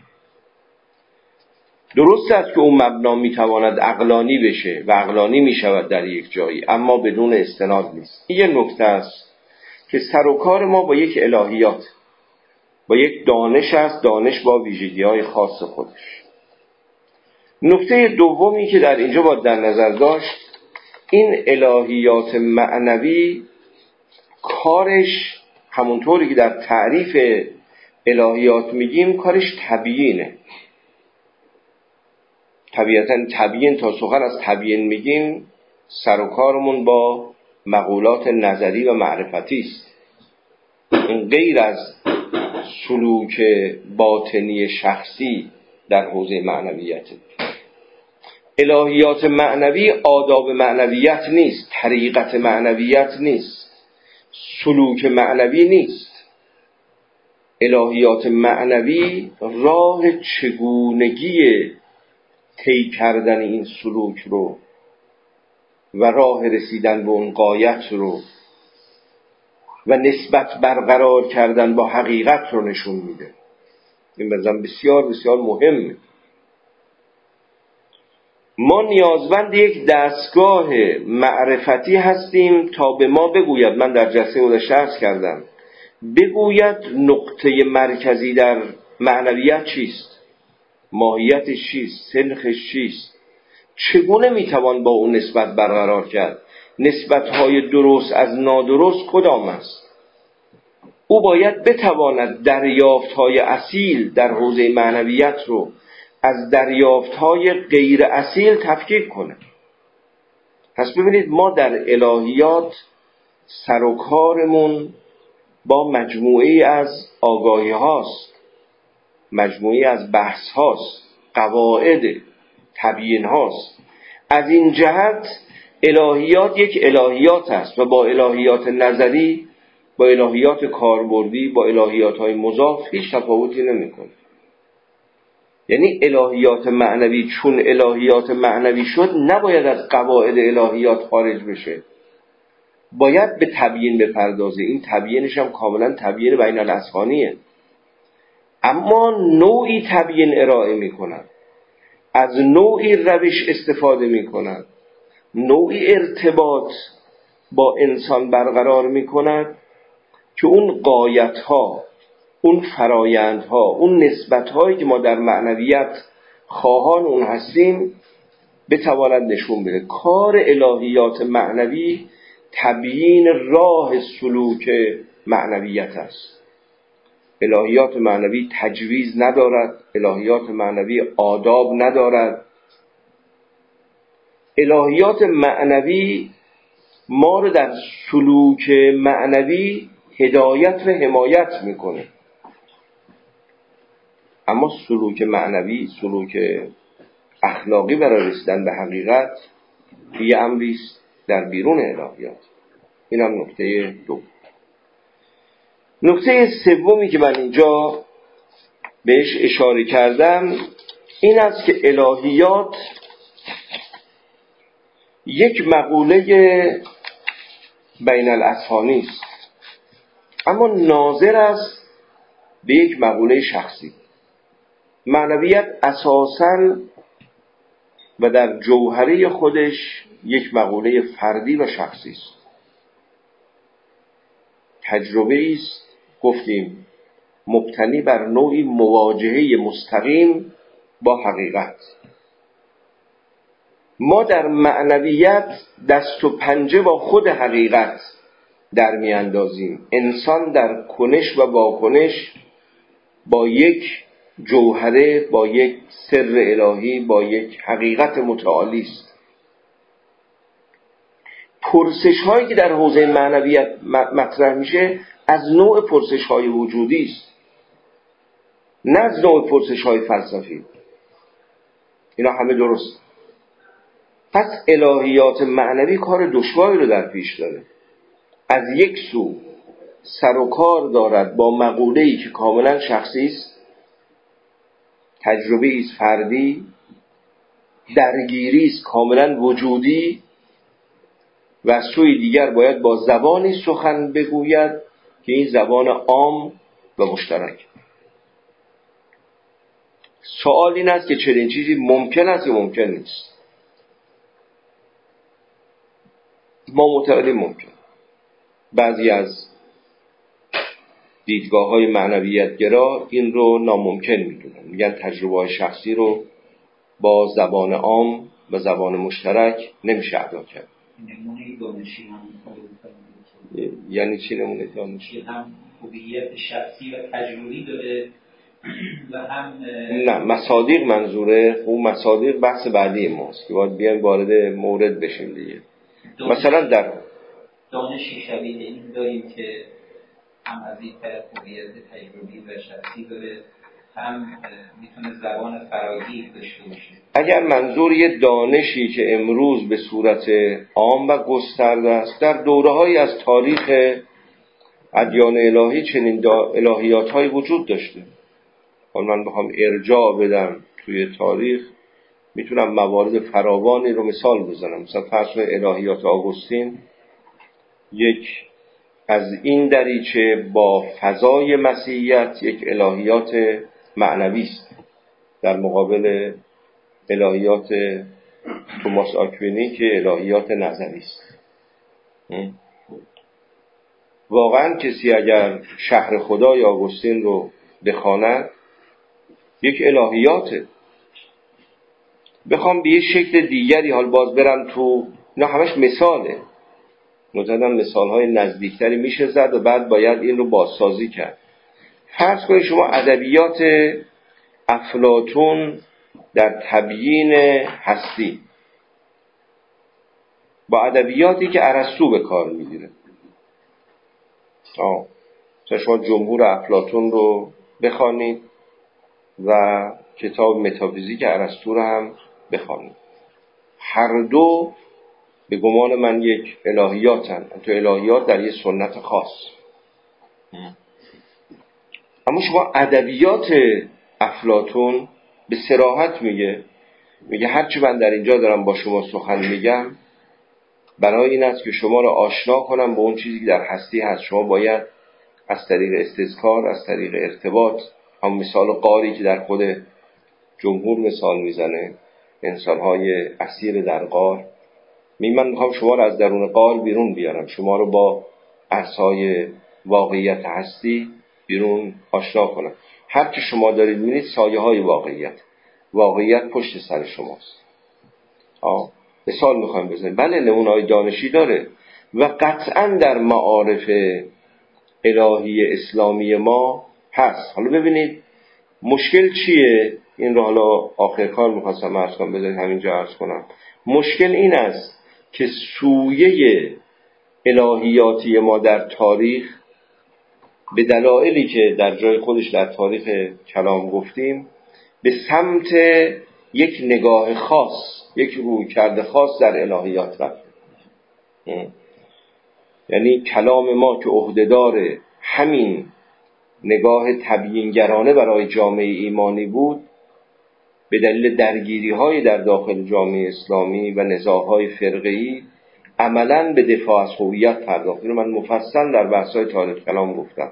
A: درست است که اون مبنا میتواند عقلانی بشه و عقلانی میشود در یک جایی، اما بدون استناد نیست. این یه نکته است که سر و کار ما با یک الهیات، با یک دانش است، دانش با ویژگی‌های خاص خودش. نکته دومی که در اینجا باید در نظر داشت، این الهیات معنوی کارش همونطوری که در تعریف الهیات میگیم کارش تبیینه. طبیعتاً تبیین، تا سخن از تبیین میگیم سر و کارمون با مقولات نظری و معرفتی است. این غیر از سلوک باطنی شخصی در حوزه معنویت. الهیات معنوی آداب معنویت نیست، طریقت معنویت نیست، سلوک معنوی نیست. الهیات معنوی راه چگونگی طی کردن این سلوک رو و راه رسیدن به اون غایت رو و نسبت برقرار کردن با حقیقت رو نشون میده. این مثلا بسیار بسیار مهمه. ما نیازمند یک دستگاه معرفتی هستیم تا به ما بگوید، من در جلسه گذشته عرض کردم، بگوید نقطه مرکزی در معنویت چیست، ماهیتش چیست، سنخش چیست، چگونه میتوان با اون نسبت برقرار کرد، نسبت‌های درست از نادرست کدام است. او باید بتواند دریافت‌های اصیل در حوزه معنویت رو از دریافت‌های غیر اصیل تفکیک کنه. پس ببینید ما در الهیات سر و کارمون با مجموعه‌ای از آگاهی هاست، مجموعه‌ای از بحث هاست، قواعد، تبیین هاست. از این جهت الهیات یک الهیات است و با الهیات نظری، با الهیات کاربردی، با الهیات های مضاف هیچ تفاوتی نمی‌کنه. یعنی الهیات معنوی چون الهیات معنوی شد نباید از قواعد الهیات خارج بشه، باید به تبیین بپردازه. این تبیینش هم کاملا تبیین بین الاذهانیه، اما نوعی تبیین ارائه می‌کند، از نوعی روش استفاده می‌کند، نوعی ارتباط با انسان برقرار می‌کند که اون غایت‌ها، اون فرایندها، اون نسبت‌هایی که ما در معنویت خواهان اون هستیم بتواند نشون بده. کار الهیات معنوی تبیین راه سلوک معنویت است. الهیات معنوی تجویز ندارد، الهیات معنوی آداب ندارد. الهیات معنوی ما رو در سلوک معنوی هدایت و حمایت میکنه. اما سلوک معنوی، سلوک اخلاقی برای رسیدن به حقیقت یه امریست در بیرون الهیات. این هم نکته دوم. نکته سومی که من اینجا بهش اشاره کردم این است که الهیات یک مقوله بین الاذهانی است، اما ناظر است به یک مقوله شخصی. معنویت اساساً و در جوهره خودش یک مقوله فردی و شخصی است. تجربه است، گفتیم، مبتنی بر نوعی مواجهه مستقیم با حقیقت. ما در معنویت دست و پنجه با خود حقیقت در می اندازیم. انسان در کنش و واکنش با یک جوهره، با یک سر الهی، با یک حقیقت متعالی است. پرسش هایی که در حوزه معنویت مطرح میشه از نوع پرسش های وجودی است، نه از نوع پرسش های فلسفی. اینا همه درست. پس الهیات معنوی کار دشواری رو در پیش داره. از یک سو سر و کار دارد با مقوله‌ای که کاملا شخصی است، تجربه است فردی، درگیری است کاملا وجودی، و از سوی دیگر باید با زبانی سخن بگوید که این زبان عام و مشترک. سوال این است که چنین چیزی ممکن است یا ممکن نیست. ما معتقدیم ممکن. بعضی از دیدگاه‌های معنویت‌گرا این رو ناممکن می‌دونن، میگن تجربه شخصی رو با زبان عام و زبان مشترک نمیشه ادا کرد.
B: نمونه دانشی هم
A: یعنی چی نمونه دانشی؟
B: هم هویت شخصی و تجربی داره و هم
A: نه، مصادیق منظوره. اون مصادیق بحث بعدی ماست که باید بیایم وارد مورد بشیم دیگه. مثلا در
B: دانشی شبیه این داریم که هم از این طرف هویت تجربی و شخصی داره، هم میتونه زبان فراگیر داشته باشه.
A: اگر منظور یه دانشی که امروز به صورت عام و گسترده است، در دوره‌هایی از تاریخ ادیان الهی چنین الهیات‌های وجود داشته. حالا من بخوام ارجاع بدم توی تاریخ میتونم موارد فراوانی رو مثال بزنم. مثلا فرض کنید الهیات آگوستین یک از این دریچه با فضای مسیحیت یک الهیات معنوی است در مقابل الهیات توماس آکوینی که الهیات نظری است. واقعا کسی اگر شهر خدای آگوستین رو بخواند یک الهیاته. بخوام به یه شکل دیگری حال باز برم تو، نه همش مثاله، مثلا مثالهای نزدیکتری میشه زد و بعد باید این رو بازسازی کرد. فرض کنید شما ادبیات افلاطون در تبیین هستی با ادبیاتی که ارسطو به کار میگیره، مثلا شما جمهور افلاطون رو بخوانید و کتاب متافیزیک ارسطو رو هم بخوانید، هر دو به گمان من یک الهیاتن، تو الهیات در یه سنت خاص. اما شما ادبیات افلاطون به صراحت میگه هرچی من در اینجا دارم با شما سخن میگم برای این است که شما را آشنا کنم با اون چیزی که در هستی هست. شما باید از طریق استذکار، از طریق ارتباط، هم مثال غاری که در خود جمهور مثال میزنه، انسان‌های اسیر در غار، من میخوام شما را از درون غار بیرون بیارم، شما رو با عرصه‌های واقعیت هستی بیرون آشنا کنم. هر که شما دارید می‌بینید سایه‌های واقعیت پشت سر شماست. مثال میخوایم بزنیم. بله نمونه‌های دانشی داره و قطعاً در معارف الهی اسلامی ما هست. حالا ببینید مشکل چیه؟ این رو حالا آخر کار میخواستم عرض کنم، بذارید همینجا عرض کنم. مشکل این است که سویه الهیاتی ما در تاریخ به دلایلی که در جای خودش در تاریخ کلام گفتیم به سمت یک نگاه خاص، یک رویکرد خاص در الهیات رفت. یعنی کلام ما که عهده‌دار همین نگاه تبیینگرانه برای جامعه ایمانی بود، به دلیل درگیری‌های در داخل جامعه اسلامی و نزاع‌های فرقه‌ای عملاً به دفاع از هویت پرداخت. اینو من مفصل در بحث‌های تاریخ کلام گفتم.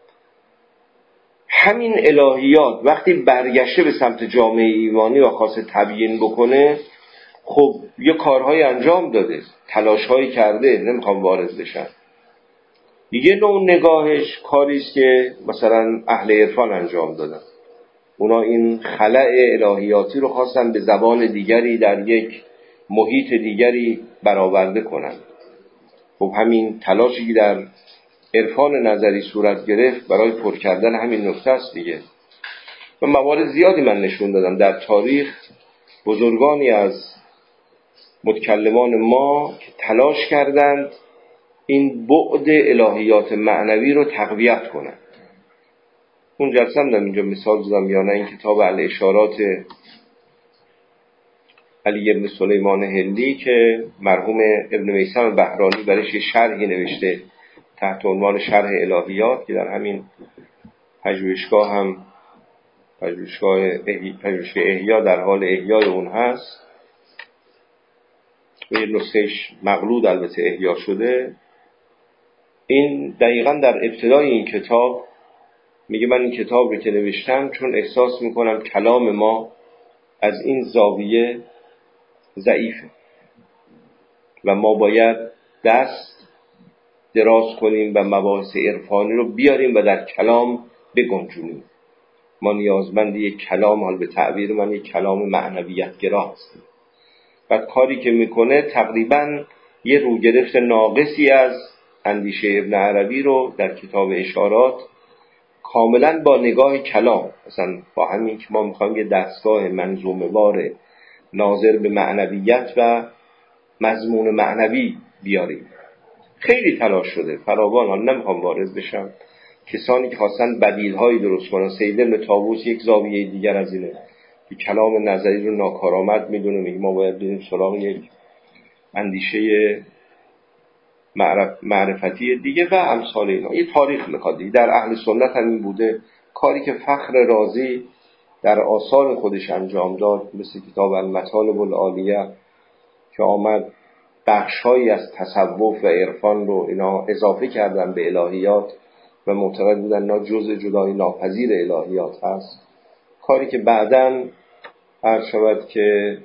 A: همین الهیات وقتی برگشته به سمت جامعه ایمانی و خواسته تبیین بکنه، خب یه کارهای انجام داده، تلاش‌هایی کرده، نمیخوام وارد بشم. یه نوع نگاهش کاری است که مثلا اهل عرفان انجام دادن. اونا این خلأ الهیاتی رو خواستن به زبان دیگری در یک محیط دیگری برآورده کنن. خب همین تلاشی که در عرفان نظری صورت گرفت برای پر کردن همین نکته است دیگه. و موارد زیادی من نشون دادم در تاریخ، بزرگانی از متکلمان ما که تلاش کردند این بعد الهیات معنوی رو تقویت کنند. اون جلسه هم اینجا مثال زدم یا نه، این کتاب الاشارات علی ابن سلیمان هندی که مرحوم ابن میثم بهرانی برایش شرحی نوشته تحت عنوان شرح الهیات، که در همین پژوهشگاه هم پژوهشگاه احیا در حال احیای اون هست و یه نسخهش مقلود البته احیا شده. این دقیقاً در ابتدای این کتاب میگه من این کتاب رو که نوشتم چون احساس میکنم کلام ما از این زاویه ضعیفه و ما باید دست دراز کنیم و مباحث عرفانی رو بیاریم و در کلام بگنجونیم. ما نیازمند یک کلام، حال به تعبیر من یک کلام معنویت گرا هستیم. و کاری که میکنه تقریباً یه روگرفت ناقصی از اندیشه ابن عربی رو در کتاب اشارات کاملاً با نگاه کلام، مثلا با همین که ما میخوایم یه دستگاه منظومه وار ناظر به معنویت و مضمون معنوی بیاریم. خیلی تلاش شده فراوان، حالا نمیخوام وارد بشم. کسانی که خواستن بدیل‌هایی درست کنن، سید ابن طاووس یک زاویه دیگر از اینه که کلام نظری رو ناکارآمد میدونه، میگه ما باید بریم سراغ یک اندیشه معرفتی دیگه و امثال اینا. یه تاریخ میخواد دیگه. در اهل سنت هم این بوده. کاری که فخر رازی در آثار خودش انجام داد، مثل کتاب المطالب العالیه که آمد بخش‌هایی از تصوف و عرفان رو اینا اضافه کردن به الهیات و معتقد بودن اینا جزء جدایی ناپذیر الهیات هست. کاری که بعداً عرض شود که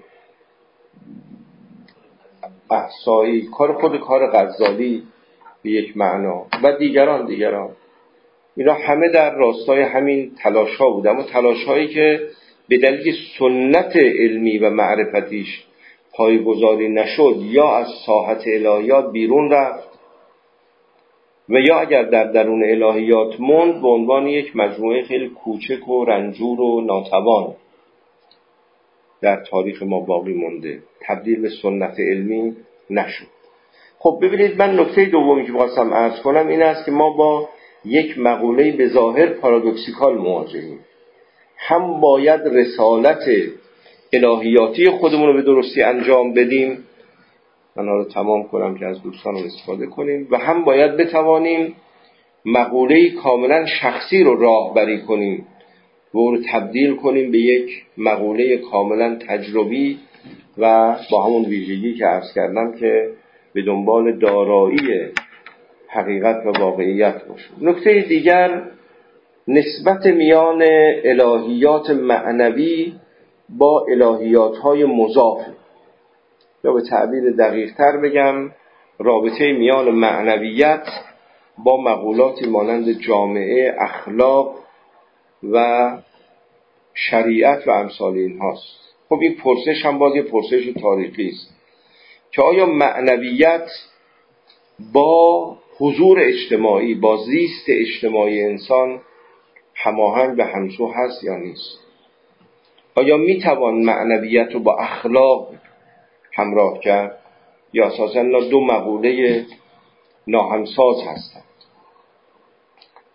A: احصایی کار غزالی به یک معنا و دیگران اینا همه در راستای همین تلاش ها بود، اما تلاش هایی که به دلیل سنت علمی و معرفتیش پایه‌گذاری نشد یا از ساحت الهیات بیرون رفت و یا اگر در درون الهیات موند به عنوان یک مجموعه خیلی کوچک و رنجور و ناتوان در تاریخ ما باقی مونده، تبدیل به سنت علمی نشد. خب ببینید، من نکته دومی که خواستم عرض کنم این است که ما با یک مقوله به ظاهر پارادوکسیکال مواجهیم. هم باید رسالت الهیاتی خودمون رو به درستی انجام بدیم، من حالا تمام کنم که از دوستان رو استفاده کنیم، و هم باید بتوانیم مقوله کاملا شخصی رو راهبری کنیم و رو تبدیل کنیم به یک مقوله کاملا تجربی و با همون ویژگی که عرض کردم که به دنبال دارایی حقیقت و واقعیت باشه. نکته دیگر نسبت میان الهیات معنوی با الهیات‌های مضاف، یا به تعبیر دقیق‌تر بگم رابطه میان معنویت با مقولاتی مانند جامعه، اخلاق و شریعت و امثال این هاست. خب این پرسش هم باز یه پرسش تاریخی است که آیا معنویت با حضور اجتماعی، با زیست اجتماعی انسان هماهنگ و همسو هست یا نیست؟ آیا میتوان معنویت رو با اخلاق همراه کرد یا اساساً دو مقوله ناهمساز هستند؟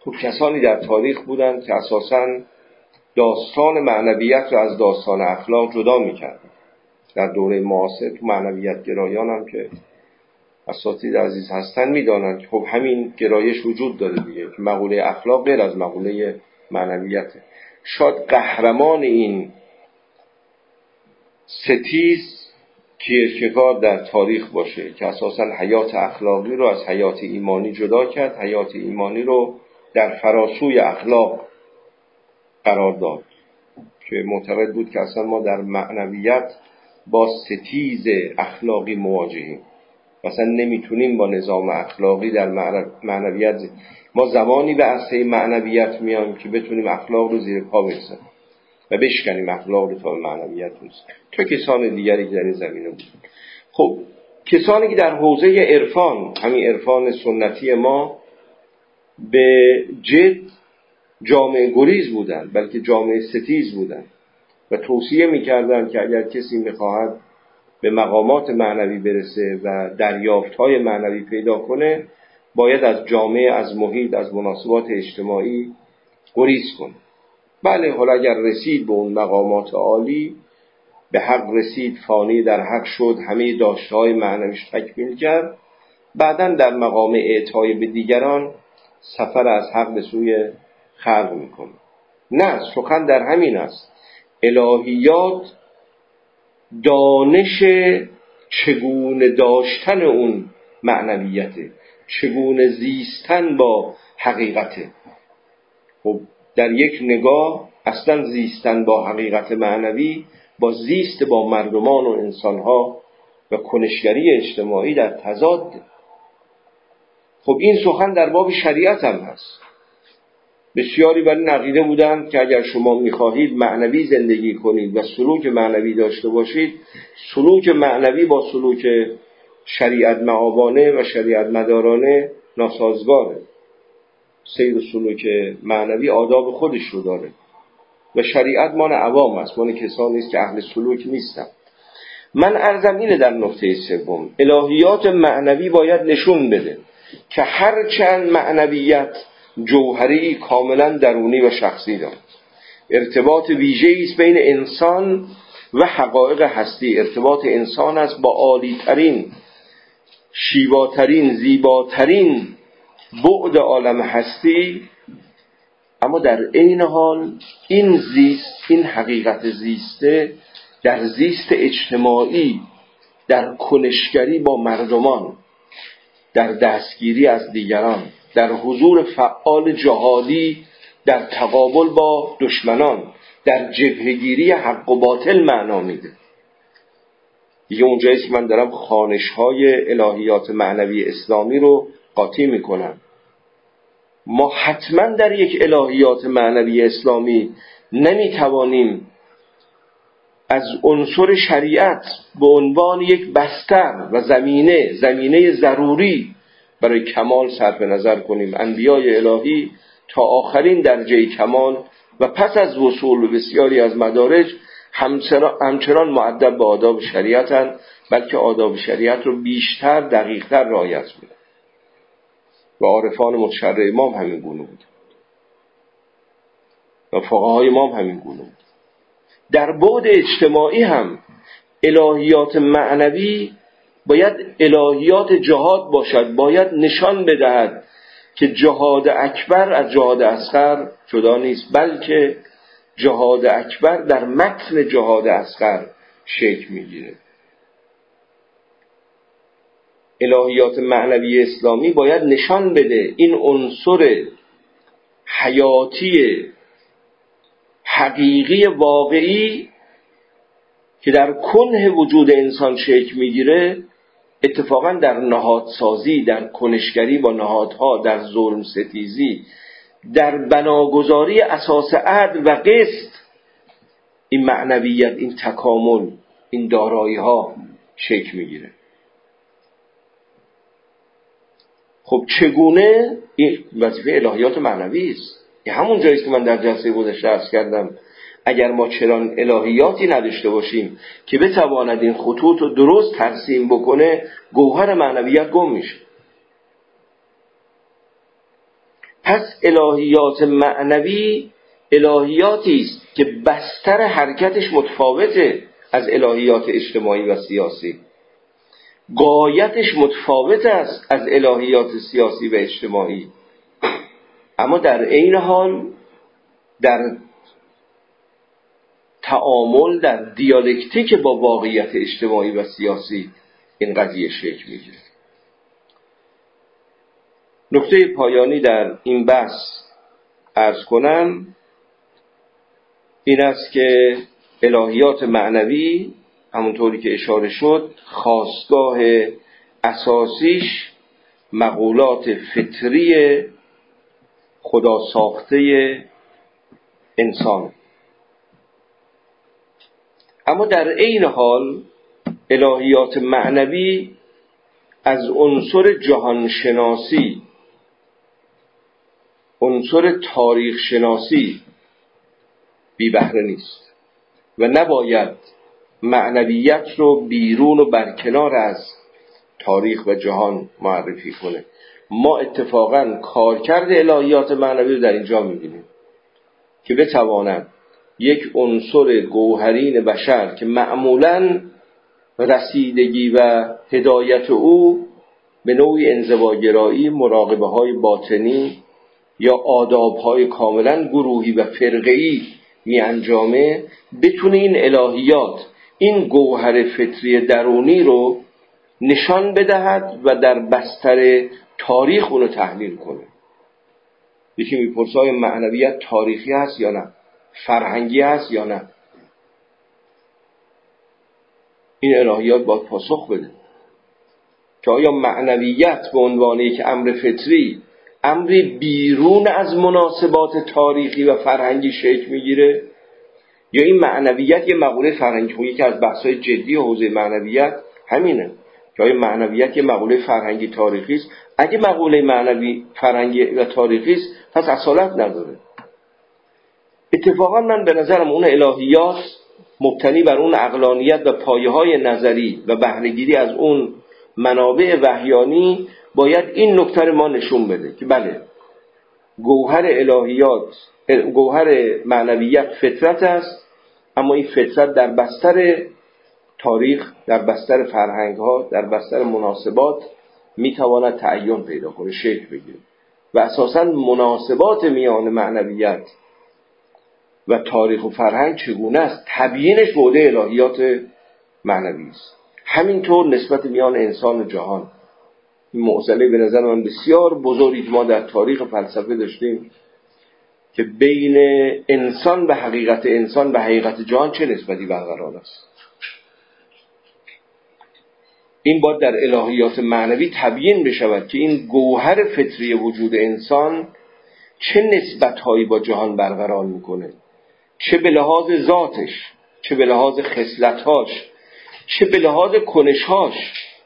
A: خب کسانی در تاریخ بودند که اساساً داستان معنویت رو از داستان اخلاق جدا می‌کردند. در دوره معاصر تو معنویت گرایان هم که اساتید عزیز هستن میدانند که خب همین گرایش وجود داره دیگه، که مقوله اخلاق غیر از مقوله معنویته. شاید قهرمان این ستیز کیرکگارد در تاریخ باشه که اساساً حیات اخلاقی رو از حیات ایمانی جدا کرد، حیات ایمانی رو در فراسوی اخلاق قرار داد، که معتقد بود که اصلا ما در معنویت با ستیز اخلاقی مواجهیم، مثلا نمیتونیم با نظام اخلاقی در معنویت ما زمانی به عرصه معنویت میایم که بتونیم اخلاق رو زیر پا بگذاریم و بشکنیم اخلاق رو تا معنویت رسیم. تو کسان دیگری که در این زمینه بود. خب کسانی که در حوزه عرفان، همین عرفان سنتی ما، به جد جامعه گریز بودند، بلکه جامعه ستیز بودند و توصیه میکردند که اگر کسی میخواهد به مقامات معنوی برسه و دریافت‌های معنوی پیدا کنه، باید از جامعه، از محیط، از مناسبات اجتماعی گریز کنه. بله، حالا اگر رسید به اون مقامات عالی، به حق رسید، فانی در حق شد، همه داشته‌های معنویش تکمیل کرد، بعداً در مقام اعطای به دیگران سفر از حق به سوی خلق میکنه. نه، سخن در همین است. الهیات دانش چگونه داشتن اون معنویته، چگونه زیستن با حقیقته. خب در یک نگاه اصلا زیستن با حقیقت معنوی با زیست با مردمان و انسانها و کنشگری اجتماعی در تضاد. خب این سخن در باب شریعت هم هست. بسیاری بر این عقیده بودند که اگر شما می‌خواهید معنوی زندگی کنید و سلوک معنوی داشته باشید، سلوک معنوی با سلوک شریعت معابانه و شریعت مدارانه ناسازگاره. سیر و سلوک معنوی آداب خودش رو داره و شریعت مان عوام است، مان کسانی است که اهل سلوک نیستن. من عرضم اینه در نقطه سوم، الهیات معنوی باید نشون بده که هرچند معنویت جوهری کاملا درونی و شخصی دارد، ارتباط ویژه‌ای است بین انسان و حقایق هستی. ارتباط انسان است با عالی‌ترین، شیواترین، زیباترین بعد عالم هستی، اما در عین حال این زیست، این حقیقت زیسته در زیست اجتماعی، در کنشگری با مردمان، در دستگیری از دیگران، در حضور فعال جهادی، در تقابل با دشمنان، در جبهه‌گیری حق و باطل معنا میده. دیگه اونجاییست که من دارم خوانش‌های الهیات معنوی اسلامی رو قاطی میکنم. ما حتما در یک الهیات معنوی اسلامی نمیتوانیم از عنصر شریعت به عنوان یک بستر و زمینه ضروری برای کمال صرف نظر کنیم. انبیای الهی تا آخرین درجه کمال و پس از وصول به بسیاری از مدارج همچنان مؤدب به آداب شریعتند، بلکه آداب شریعت رو بیشتر، دقیقتر رعایت می‌کنند. و عارفان متشرع امام همین گونه بود و فقهای امام همین گونه بود. در بعد اجتماعی هم الهیات معنوی باید الهیات جهاد باشد، باید نشان بدهد که جهاد اکبر از جهاد اصغر جدا نیست، بلکه جهاد اکبر در متن جهاد اصغر شکل میگیره. الهیات معنوی اسلامی باید نشان بده این عنصر حیاتی حقیقی واقعی که در کنه وجود انسان شکل میگیره، اتفاقا در نهادسازی، در کنشگری با نهادها، در ظلم ستیزی، در بناگذاری اساس عدل و قسط، این معنویت، این تکامل، این دارایی ها شکل میگیره. خب چگونه؟ این وظیفه الهیات معنوی است. این همون جاییست که من در جلسه گذشته عرض کردم اگر ما چنان الهیاتی نداشته باشیم که بتواند این خطوط رو درست ترسیم بکنه، گوهر معنویت گم میشه. پس الهیات معنوی الهیاتی است که بستر حرکتش متفاوته از الهیات اجتماعی و سیاسی، غایتش متفاوت است از الهیات سیاسی و اجتماعی، اما در عین حال در تعامل، در دیالکتیک با واقعیت اجتماعی و سیاسی این قضیه شکل میگیره. نکته پایانی در این بحث عرض کنم این است که الهیات معنوی همونطوری که اشاره شد خاستگاه اساسیش مقولات فطری خدا ساخته انسان، اما در عین حال الهیات معنوی از عنصر جهانشناسی، عنصر تاریخ شناسی بی بهره نیست و نباید معنویت رو بیرون و برکنار از تاریخ و جهان معرفی کنه. ما اتفاقاً کارکرد الهیات معنوی رو در اینجا می‌بینیم که بتواند یک عنصر گوهرین بشر که معمولاً رسیدگی و هدایت او به نوعی انزواگرایی، مراقبه‌های باطنی یا آداب‌های کاملاً گروهی و فرقه‌ای می انجامه، بتونه این الهیات، این گوهر فطری درونی رو نشان بدهد و در بستر تاریخ اونو تحلیل کنه. یکی میپرسه آیا معنویت تاریخی هست یا نه؟ فرهنگی هست یا نه؟ این الهیات باید پاسخ بده که آیا معنویت به عنوان یک امر فطری، امری بیرون از مناسبات تاریخی و فرهنگی شکل میگیره، یا این معنویت یه مقوله فرهنگی؟ خویی که از بحث‌های جدی حوزه معنویت همینه که آیا معنویت یه مقوله فرهنگی تاریخی است؟ اگه مقوله معنوی فرهنگی و تاریخی است پس اصالت نداره. اتفاقا من به نظرم اون الهیات مبتنی بر اون عقلانیت و پایه‌های نظری و بهره‌گیری از اون منابع وحیانی باید این نکته ما نشون بده که بله، گوهر الهیات، گوهر معنویت فطرت است، اما این فطرت در بستر تاریخ، در بستر فرهنگ‌ها، در بستر مناسبات میتواند تعین پیدا کنه، شکل بگیره و اساساً مناسبات میان معنویت و تاریخ و فرهنگ چگونه است تبیینش به عهده الهیات معنوی است. همینطور نسبت میان انسان و جهان، این معضله به نظر من بسیار بزرگی که ما در تاریخ فلسفه داشتیم که بین انسان و حقیقت انسان و حقیقت جهان چه نسبتی برقرار است. این باید در الهیات معنوی تبیین بشود که این گوهر فطری وجود انسان چه نسبت‌هایی با جهان برقرار میکنه، چه به لحاظ ذاتش، چه به لحاظ خصلت‌هاش، چه به لحاظ کنش‌هاش.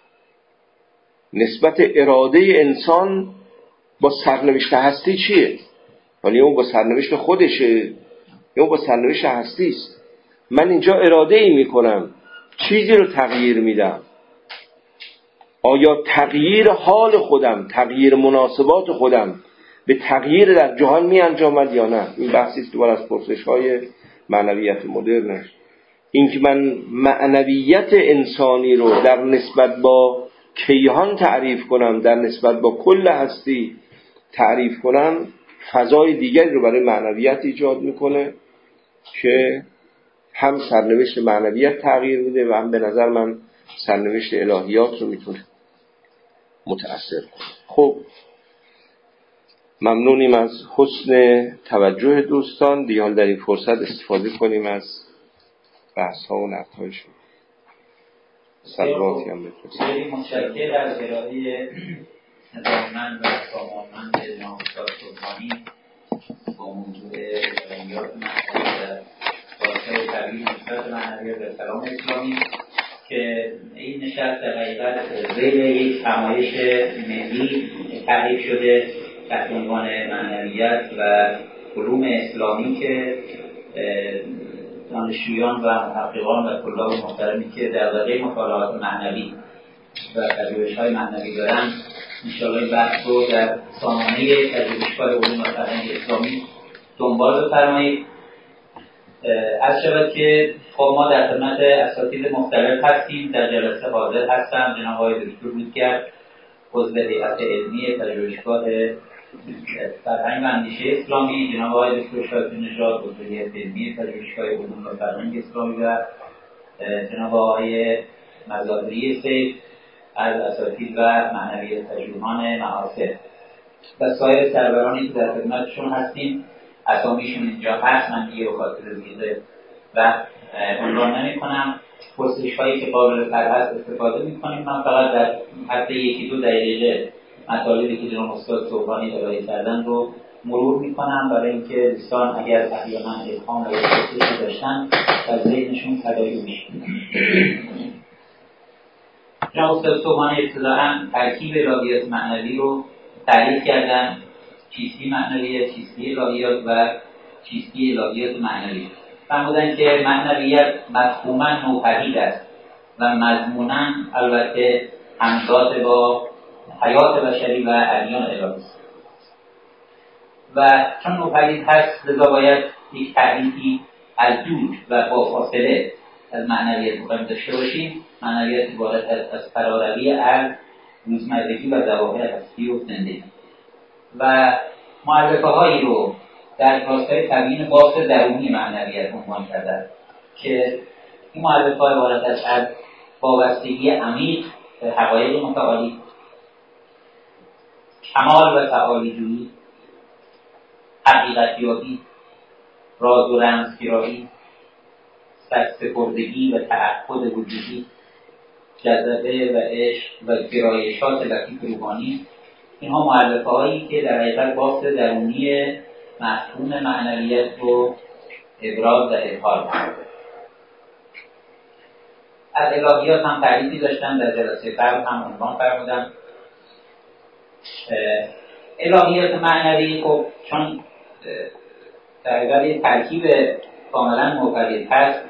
A: نسبت اراده انسان با سرنوشت هستی چیه؟ یعنی اون با سرنوشت خودشه یا اون با سرنوشت هستی است؟ من اینجا اراده ای میکنم، چیزی رو تغییر میدم، آیا تغییر حال خودم، تغییر مناسبات خودم به تغییر در جهان می انجامد یا نه؟ این بحثی است دوباره از پرسش‌های معنویت مدرن. این که من معنویت انسانی رو در نسبت با کیهان تعریف کنم، در نسبت با کل هستی تعریف کنم، فضای دیگری رو برای معنویت ایجاد میکنه که هم سرنوشت معنویت تغییر میده و هم به نظر من سرنوشت الهیات رو میتونه متأثر کنه. خب ممنونیم از حسن توجه دوستان. دیگه حال در این فرصت استفاده کنیم از بحث ها و نقدهایشون. صلواتی هم بفرستیم.
B: خیلی متشکرم از ارائه نظاممند و سامانمند جناب استاد سلطانی با موضوع الهیات معنوی و بازهای طبیعی نسبت معنوی و سلام اسلامی که این نشست در حقیقت زیر یک همایش ملی تعریف شده تحت عنوان معنویت و علوم اسلامی که دانشجویان و محققان و طلاب محترمی که در حوزه مطالعات معنوی و پژوهش‌های معنوی دارن انشاءالله بحث رو در سامانه پژوهشگاه علوم و فرهنگ اسلامی دنبال بفرمایید. عرض شود که خب ما در خدمت اساتید مختلف هستیم. در جلسه حاضر هستم جناب آقای دکتر رودگر، عضو هیئت علمی پژوهشگاه فرهنگ و اندیشه اسلامی، جناب آقای دکتر شایخی نژاد، عضو هیئت علمی پژوهشگاه علوم و فرهنگ اسلامی و جناب آقای مظاهری سیف از اساتید و معنوی پژوهان معاصر و سایر سرورانی که در خدمتشون هستیم. اسامیشون اینجا هست، من دیگه به خاطر زیاده و عنوان نمی‌کنم. پرسش‌هایی که قابل طرح هست استفاده می‌کنیم. من فقط در حد 1-2 دقیقه مطالبی که جناب استاد صبحانی ارائه کردن رو مرور می‌کنم برای اینکه دوستان اگر احیانا ابهام و پرسشی داشتن از ذهنشون تداعی بشه. جناب استاد صبحانی ابتداءً ترکیب الهیات معنوی رو تعریف کردن: چیستی معنویت، چیستی الهیات و چیستی الهیات معنوی. فرمودن که معنویت مفهوماً نوپدید است و مضموناً البته همزاد با حیات بشری و ادیان الهی است و چون نوپدید هست لذا باید یک تعریفی از دور و با فاصله از معنویت مقام داشته باشیم. معنویت عبارت از فراروی از روزمرگی و ظواهر هستی و زندگی و معرفه‌هایی رو در راستای تبیین بافت درونی معنویت عنوان کردن که این معرفه‌ها عبارت است از وابستگی عمیق به حقایق متعالی، کمال و تعالی‌جویی، حقیقت‌یابی، راز و رمزگرایی، سرسپردگی و تعهد وجودی، جذبه و عشق و گرایشات لطیف روحانی. اینها معرفه‌هایی که در حقیقت بافت درونی مفهوم معنویت رو ابراز و اظهار می‌کنند. از الهیات هم تعریفی داشتن، در جلسه قبل هم عنوان فرمودم. الهیات معنوی خب چون در حقیقت یک ترکیب کاملا موقعیت هست،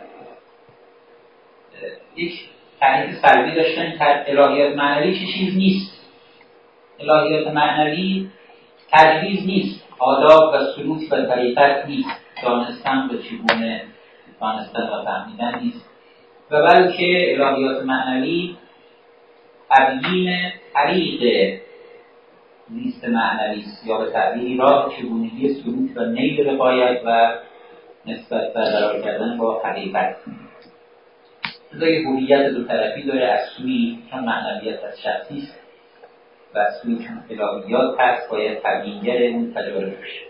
B: یک تعریف سلبی داشتن که الهیات معنوی چیز نیست. الهیات معنوی تجویز نیست، آداب و سلوک و طریقت نیست، دانستن و چگونه دانستن و فهمیدن نیست، و بلکه الهیات معنوی تبیین طریق زیست معنوی است، یا به تعبیری راه چگونگی سلوک و نیل به غایت و نسبت برقرار کردن با حقیقت. لذا یک هویت دو طرفی داره، از سوی چون معنویت از شخصی است و از سوی چون الهیات هست باید تبیینگر اون تجارب بشه.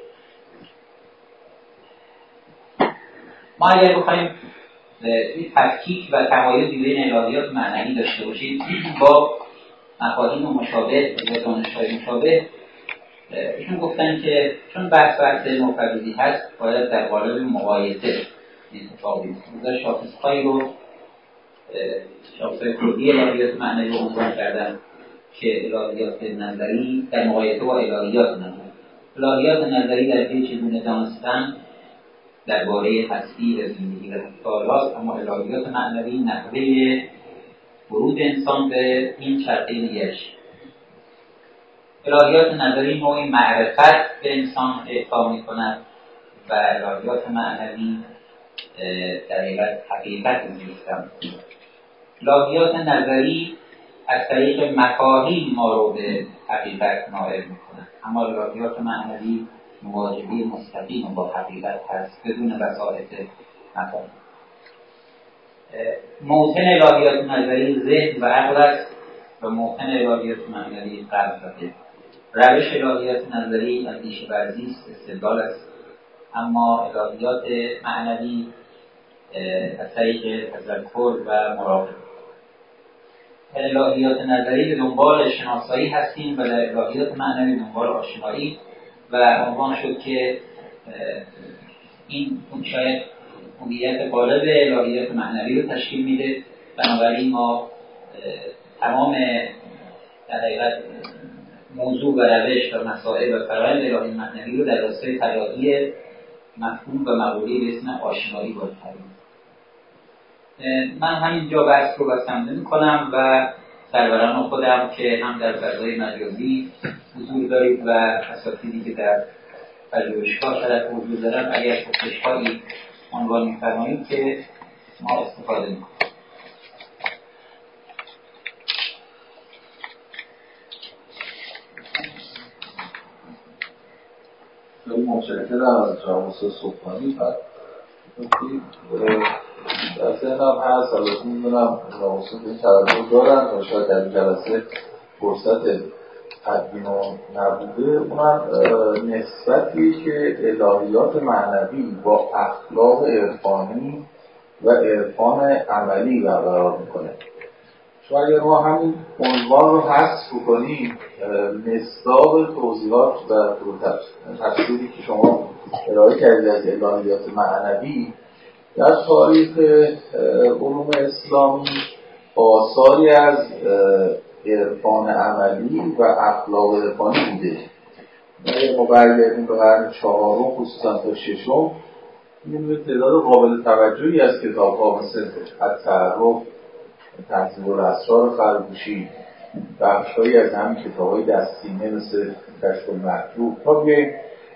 B: ما اگر بخوایم این تفکیک و تمایزی بین الهیات معنوی داشته باشیم با مفاهیم مشابه و دانش‌های مشابه، ایشون گفتن که چون بحث موفقیتی هست باید در قالب مقایسه اتفاق بیفته. شاخص‌هایی رو شاخص‌های کلی الهیات معنوی رو عنوان کردن که الهیات نظری در مقایسه با الهیات نظری. الهیات نظری در پی چگونه دانستن درباره هستی و زندگی و حقیقت، اما الهیات معنوی نحوه ورود انسان به این چرخه نگرش. الهیات نظری نوعی معرفت به انسان اعطا می‌کند و الهیات معنوی در حقیقت زیستن. الهیات نظری از طریق مفاهیم ما رو به حقیقت نائل می‌کند، اما الهیات معنوی مواجهه مستقیم با حقیقت هست بدون وسایط مفاهیم. موطن الهیات نظری ذهن و عقل است و موطن الهیات معنوی قلب و دل. روش الهیات نظری اندیشه ورزی است، استدلال است، اما الهیات معنوی از طریق تذکر و مراقبه. الهیات نظری به دنبال شناسایی هستیم و در الهیات معنوی دنبال آشنایی، و عنوان شد که این شاید هویت قالب الهیات معنوی رو تشکیل میده. بنابراین ما تمام در حقیقت موضوع و روش و مسائل و فرایند الهیات معنوی رو در راستای تلاقی مفهوم و مقوله به اسم آشنایی باید فرمود. من همینجا بحث رو بسنده میکنم و سروران خودم که هم در فضای مجازی حضور دارید و اساتیدی که در پژوهشگاه طرف حضور دارن، اگر پرسش‌هایی عنوان می‌فرمایید که ما استفاده می‌کنیم.
C: خیلی متشکرم از جناب استاد سبحانی. در ذهنم هست، البته می‌دونم جناب استاد این توجه دارن و شاید در این جلسه فرصت تدوین نبوده، اونم نسبتی که الهیات معنوی با اخلاق عرفانی و عرفان عملی برقرار میکنه. شما اگر ما همین عنوان رو حذف بکنیم، مصداق توضیحات و تفسیری که شما ارائه کردید از الهیات معنوی در تاریخ علوم اسلامی آثاری از عرفان عملی و اخلاق عرفانی بوده. اگر ما برگردیم به قرن چهارم خصوصا تا ششم، می‌بینیم تعداد قابل توجهی از کتاب‌ها مثل التعرف، تهذیب الاسرار خرگوشی، بخش‌هایی از همین کتاب‌های دستینه مثل کشف المحجوب تا به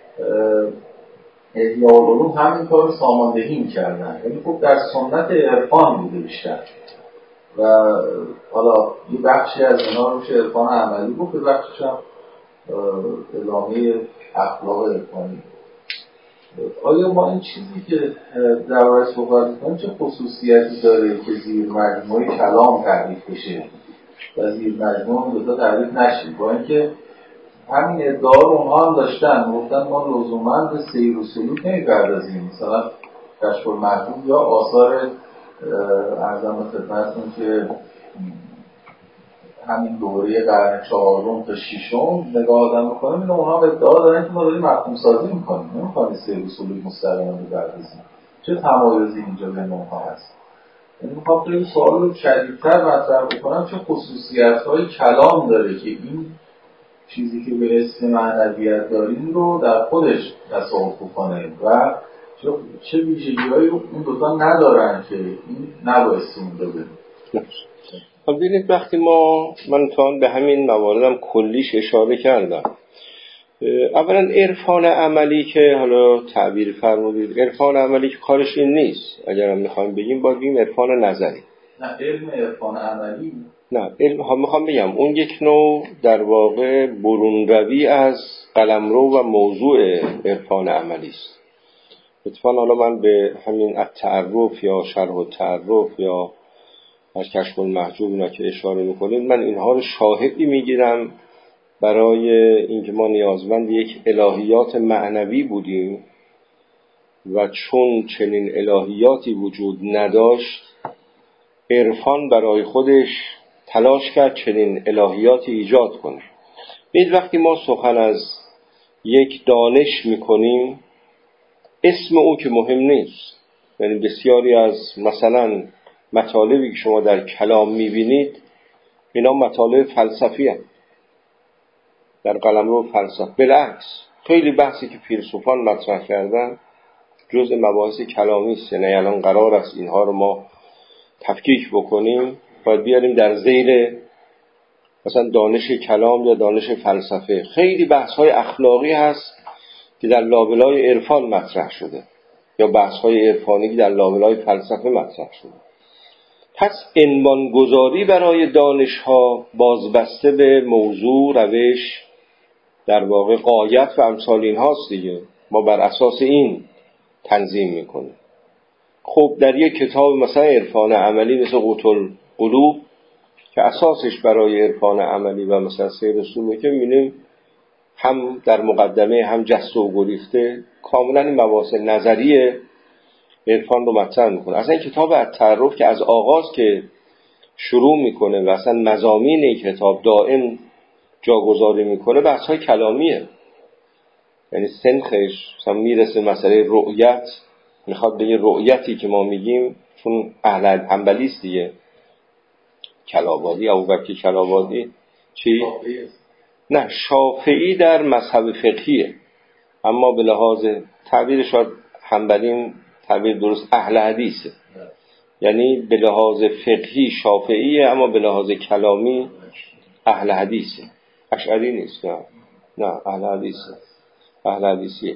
C: احیاء العلوم همین کار رو ساماندهی می‌کردن. یعنی خب در سنت عرفان بوده بیشتر و حالا یه بخشی از اینا رو میشه عرفان عملی بود، بخشش هم ادامه اخلاق عرفانی. آیا ما این چیزی که در بارش صحبت می‌کنیم چه خصوصیتی داره که زیر مجموعه کلام تعریف بشه و زیر مجموعه دوتا تعریف نشه؟ با اینکه همین ادعا رو اونها هم داشتن، گفتن ما لزوما به سیر و سلوک نمی‌پردازیم، مثلا کشف المحجوب یا آثار ارزم خدمتتون که همین دوره قرن چهارم تا ششم نگاه آدم بکنه، اینو اونها ادعا دارن که ما داریم مفهوم سازی میکنیم، نمیخوایم سیر و سلوک مستقیما بپردازیم. چه تمایزی اینجا بین اونها هست؟ یعنی میخوام خیلی سوال رو شدیدتر مطرح بکنم، چه خصوصیت‌های کلام داره که این چیزی که به اسم معنویت داریم رو در خودش تصاحب کنه و چه ویژگی‌هایی رو اون دوتا ندارن که این نبایستی اون رو بدیم.
A: خب ببینید، وقتی من تا به همین مواردم کلیش اشاره کردم. اولا عرفان عملی که حالا تعبیر فرمودید، عرفان عملی که کارش این نیست، اگر هم میخوایم بگیم باید بگیم عرفان نظری.
C: نه علم عرفان عملی،
A: نه علم میخوام بگم اون یک نوع در واقع برون روی از قلمرو و موضوع عرفان عملی است. اتفاقا حالا من به همین التعرف یا شرح التعرف یا از کشف المحجوب اینا که اشاره میکنید، من اینها رو شاهدی میگیرم برای اینکه ما نیازمند یک الهیات معنوی بودیم و چون چنین الهیاتی وجود نداشت، عرفان برای خودش تلاش کرد چنین الهیاتی ایجاد کنه. ببینید وقتی ما سخن از یک دانش میکنیم، اسم او که مهم نیست. یعنی بسیاری از مثلا مطالبی که شما در کلام میبینید، اینا مطالب فلسفی هست در قلمرو فلسفه. بالعکس خیلی بحثی که فیلسوفان مطرح کردن جزء مباحث کلامی است. یعنی الان قرار است اینها رو ما تفکیک بکنیم، باید بیاریم در زیر مثلا دانش کلام یا دانش فلسفه. خیلی بحث‌های اخلاقی هست که در لابلای عرفان مطرح شده یا بحث‌های عرفانی که در لابلای فلسفه مطرح شده. پس عنوان‌گذاری برای دانش‌ها بازبسته به موضوع، روش، در واقع غایت و امثال این هاست دیگه. ما بر اساس این تنظیم میکنیم. خب در یک کتاب مثلا عرفان عملی مثل قوت القلوب که اساسش برای عرفان عملی و مثلا سیر سلوک که می‌بینیم هم در مقدمه هم جست و گریخته کاملا این مباحث نظریه عرفان رو مطرح میکنه. اصلا این کتاب التعرف که از آغاز که شروع میکنه و اصلا مضامین این کتاب دائم جاگذاری میکنه بحث‌های کلامیه. یعنی سنخش مثلا میرسه مسئله رؤیت، میخواد به یه رؤیتی که ما میگیم، چون اهل حنبلی است دیگه، کلابادی، ابوبکر کلابادی چی؟ نه شافعی در مذهب فقهیه، اما به لحاظ تعبیر شاید حنبلی تعبیر درست اهل حدیثه. یعنی به لحاظ فقهی شافعیه اما به لحاظ کلامی اهل حدیثه. اشعری نیست. نه اهل حدیثه، اهل حدیثیه.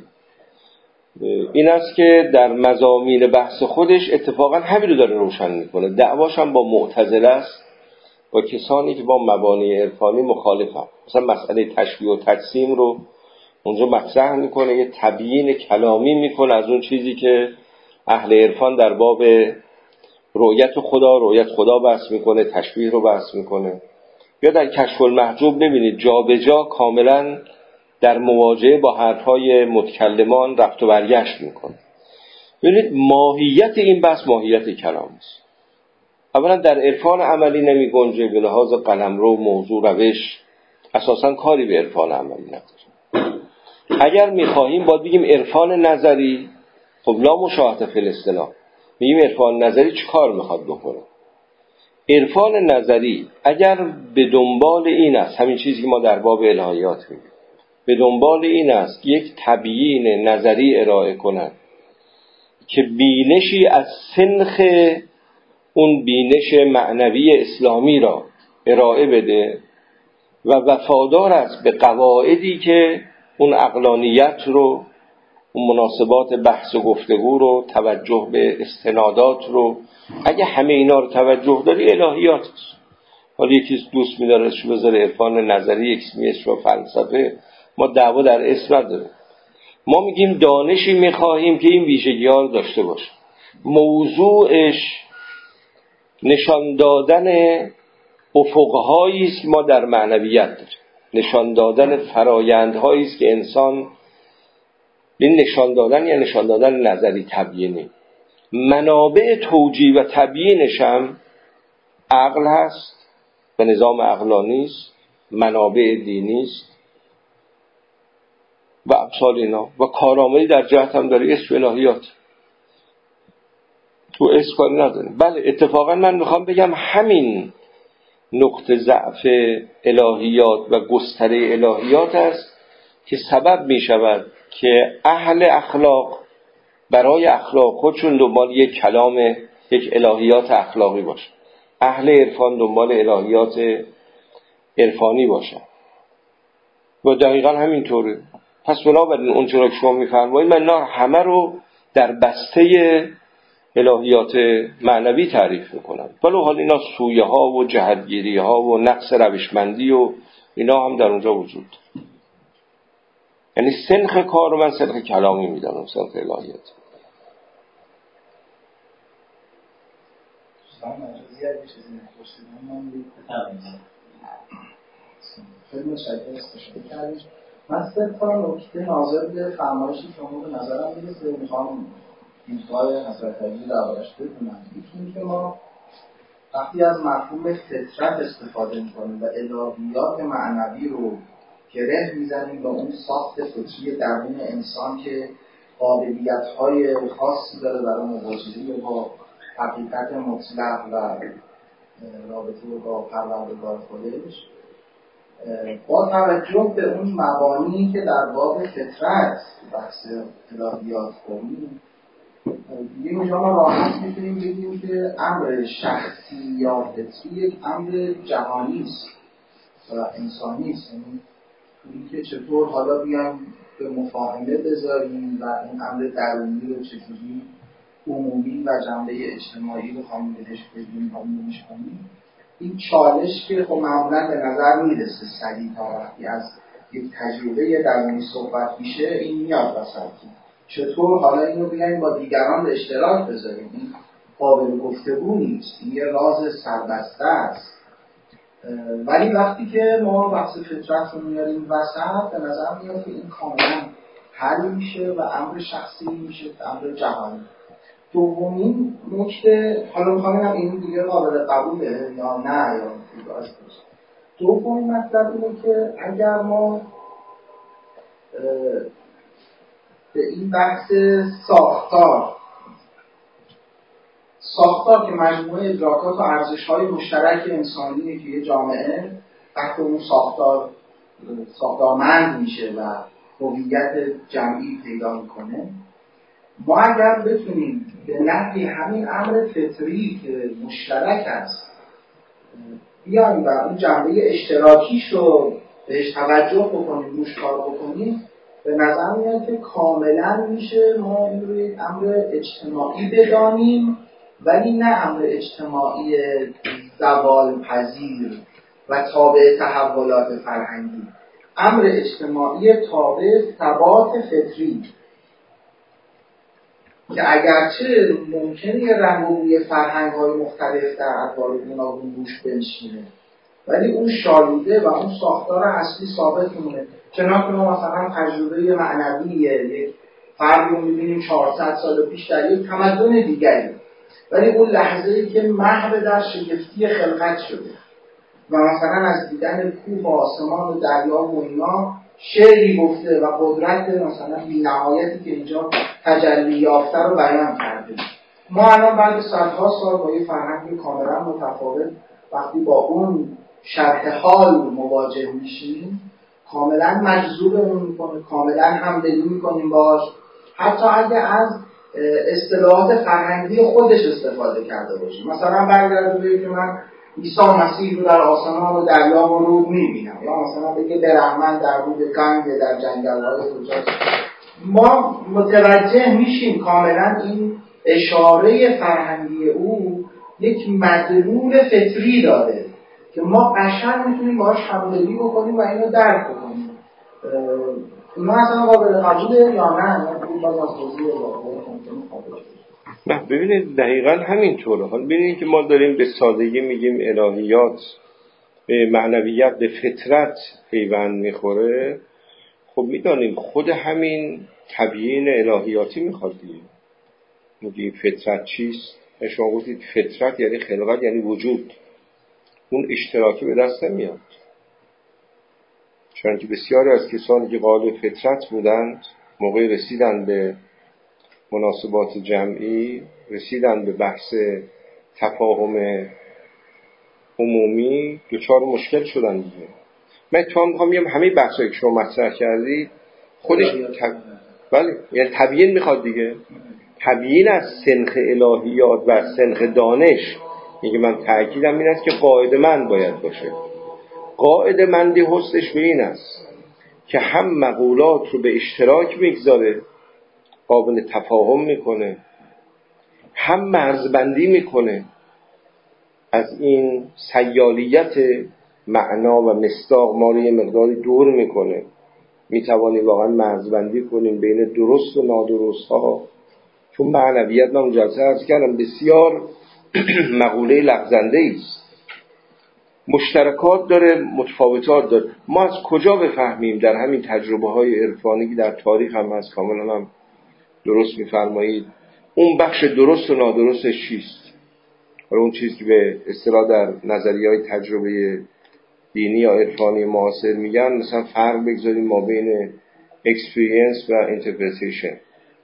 A: این است که در مضامین بحث خودش اتفاقا همین رو داره روشن میکنه. دعواش هم با معتزله است، با کسانی که با مبانی عرفانی مخالفن. مثلا مسئله تشبیه و تجسیم رو اونجا مطرح میکنه، یه تبیین کلامی میکنه از اون چیزی که اهل عرفان در باب رؤیت خدا بحث میکنه، تشبیه رو بحث میکنه. یا در کشف المحجوب ببینید جا به جا کاملا در مواجهه با حرفهای متکلمان رفت و برگشت میکنه. ببینید ماهیت این بحث ماهیت کلامی است. اولا در عرفان عملی نمی گنجه، به لحاظ قلمرو، موضوع، روش اساساً کاری به عرفان عملی نداره. اگر میخواهیم باید بگیم عرفان نظری، خب لا مشاهده فی الاصطلاح، میگیم عرفان نظری چی کار میخواد بکنه؟ عرفان نظری اگر به دنبال این است، همین چیزی که ما در باب الهیات میگیم، به دنبال این است یک تبیین نظری ارائه کنند که بینشی از سنخ اون بینش معنوی اسلامی را ارائه بده و وفادار است به قواعدی که اون عقلانیت رو، اون مناسبات بحث و گفتگو رو، توجه به استنادات رو، اگه همه اینا رو توجه داری الهیات است. حالا یکی دوست می‌داره شو بذاره عرفان نظری، یکی می‌ذاره فلسفه، ما دعوا در اسم نداریم. ما میگیم دانشی می‌خواهیم که این ویژگی‌ها رو داشته باشه. موضوعش نشان دادن افق‌هایی است که ما در معنویت داریم، نشان دادن فرایندهایی است که انسان، این نشان دادن یا نشان دادن نظری تبیینی، منابع توجیه و تبیینش هم عقل هست و نظام عقلانی است، منابع دینی است و امثال اینا، و کارآمدی در جهت هم داره، اسم الهیات تو اسم کاری نداریم. بله اتفاقا من میخوام بگم همین نقطه ضعف الهیات و گستره الهیات است که سبب میشود که اهل اخلاق برای اخلاق خودشون دنبال یک کلام، یک الهیات اخلاقی باشه، اهل عرفان دنبال الهیات عرفانی باشه و دقیقا همینطوره. پس بنابراین اون چرا که شما میفرمایید من اینا همه رو در بسته الهیات معنوی تعریف میکنم، ولو حال اینا سویه ها و جهتگیری ها و نقص روشمندی و اینا هم در اونجا وجود داره. یعنی سنخ کار رو من سنخ کلامی میدانم، سنخ الهیات.
D: خیلی متشکرم استشاره کردید. من سه تا نکته ناظر به فرمایشی که شما به نظرم میرسه میخوام دیدگاه حضرت علی دربارش بدونم. یکی اینکه ما وقتی از مفهوم فطرت استفاده میکنیم و الهیات معنوی رو گره میزنیم به اون ساخت فطری درون انسان که قابلیت‌های خاصی داره برای مواجهه با حقیقت مطلق و رابطه با پروردگار خودش، با توجه به اون مبانی که در باب فطرت بحث الهیات کنیم، دیگه اونجا ما راحت میتونیم بگیم که امر شخصی یا فطری یک امر جهانی است و انسانی است. یعنی این که چطور حالا بیایم به مفاهمه بذاریم و این امر درونی رو چطوری عمومی و جنبه اجتماعی رو خواهیم بهش بگیم و عمومیش کنیم، این چالش که خب معمولا به نظر میرسه سریع تا وقتی از یک تجربه درونی صحبت میشه این میاد وسط، چطور حالا اینو بیایم با دیگران به اشتراک بذاریم. این قابل گفتگو نیست، این یه راز سربسته است. ولی وقتی که ما بحث فطرت رو میاریم وسط، به نظر میاد که این کاملا حل میشه و امر شخصی میشه، امر جهانی. دومین نکته، حالا میخوام ببینم این دیگه قابل قبوله یا نه یا دیگه. دومین مطلب اینه که اگر ما به این بحث ساختار که مجموعه ادراکات و ارزش‌های مشترک انسانیه که یه جامعه تحت اون ساختارمند میشه و هویت جمعی پیدا میکنه، ما اگر بتونیم به نحوی همین امر فطری که مشترک است بیایم و اون جنبه اشتراکیش رو بهش توجه بکنیم، روش کار بکنیم، به نظر میاد که کاملا میشه ما این رو یک امر اجتماعی بدانیم، ولی نه امر اجتماعی زوال پذیر و تابع تحولات فرهنگی، امر اجتماعی تابع ثبات فطری که اگرچه ممکنه یه رنگ و بوی فرهنگ‌های مختلف در ادوار گوناگون روش بنشینه، ولی اون شالوده و اون ساختار اصلی ثابت میمونه. چنانکه ما مثلا تجربه معنوی یک فرد رو می‌بینیم 400 سال پیش در یک تمدن دیگری، ولی اون لحظه‌ای که محو در شگفتی خلقت شده و مثلا از دیدن کوه و آسمان و دریا و اینا شعری گفته و قدرت مثلا بی‌نهایتی که اینجا تجلی یافته رو بیان کرده. ما الان بعد صدها سال با یه فرهنگ کاملا متفاوت وقتی با اون شرح حال مواجه میشیم کاملا مجذوبمون میکنه، کاملا همدلی میکنیم باش، حتی اگه از اصطلاحات فرهنگی خودش استفاده کرده باشیم. مثلا برگرده بگه که من عیسی مسیح رو در آسمان و دریا و رود میبینم، یا مثلا بگه برهمن در رود گنگ در جنگل‌های کجاست. ما متوجه میشیم کاملا این اشاره فرهنگی او یک مدلول فطری داره که ما قشنگ میتونیم باهاش همدلی بکنیم و اینو درک بکنیم. اینا اصلا قابل قبوله یا نه؟
A: نه ببینید دقیقاً همینطوره. حالا ببینید که ما داریم به سادگی میگیم الهیات به معنویت به فطرت پیوند میخوره. خب میدانیم خود همین تبیین الهیاتی میخواد دیگه. میگیم فطرت چیست؟ شما گفتید فطرت یعنی خلقت، یعنی وجود. اون اشتراکی به دست نمیاد، چون که بسیاری از کسانی که قائل فطرت بودند موقع رسیدن به مناسبات جمعی، رسیدن به بحث تفاهم عمومی، دچار مشکل شدن دیگه. من تو میخوام بگم همه بحثایی که شما مطرح کردید خودش بله یعنی تبیین میخواد دیگه. تبیین از سنخ الهیات و سنخ دانش. میگه من تأکیدم این است که قاعده مند باید باشه. قاعده مندی حسنش به این است که هم مقولات رو به اشتراک میگذاره، قابل تفاهم میکنه، هم مرزبندی میکنه، از این سیالیت معنا و مصداق ما رو یه مقداری دور میکنه. میتوانیم واقعا مرزبندی کنیم بین درست و نادرست ها، چون معنویت من جلسه عرض کردم بسیار مقوله لغزنده ایست، مشترکات داره، متفاوتات داره. ما از کجا بفهمیم در همین تجربه های عرفانی که در تاریخ هم هست، کاملا هم درست میفرمایید، اون بخش درست و نادرستش چیست؟ حالا اون چیزی که به اصطلاح در نظریه‌های تجربه دینی یا عرفانی معاصر میگن، مثلا فرق بگذاریم ما بین experience و interpretation.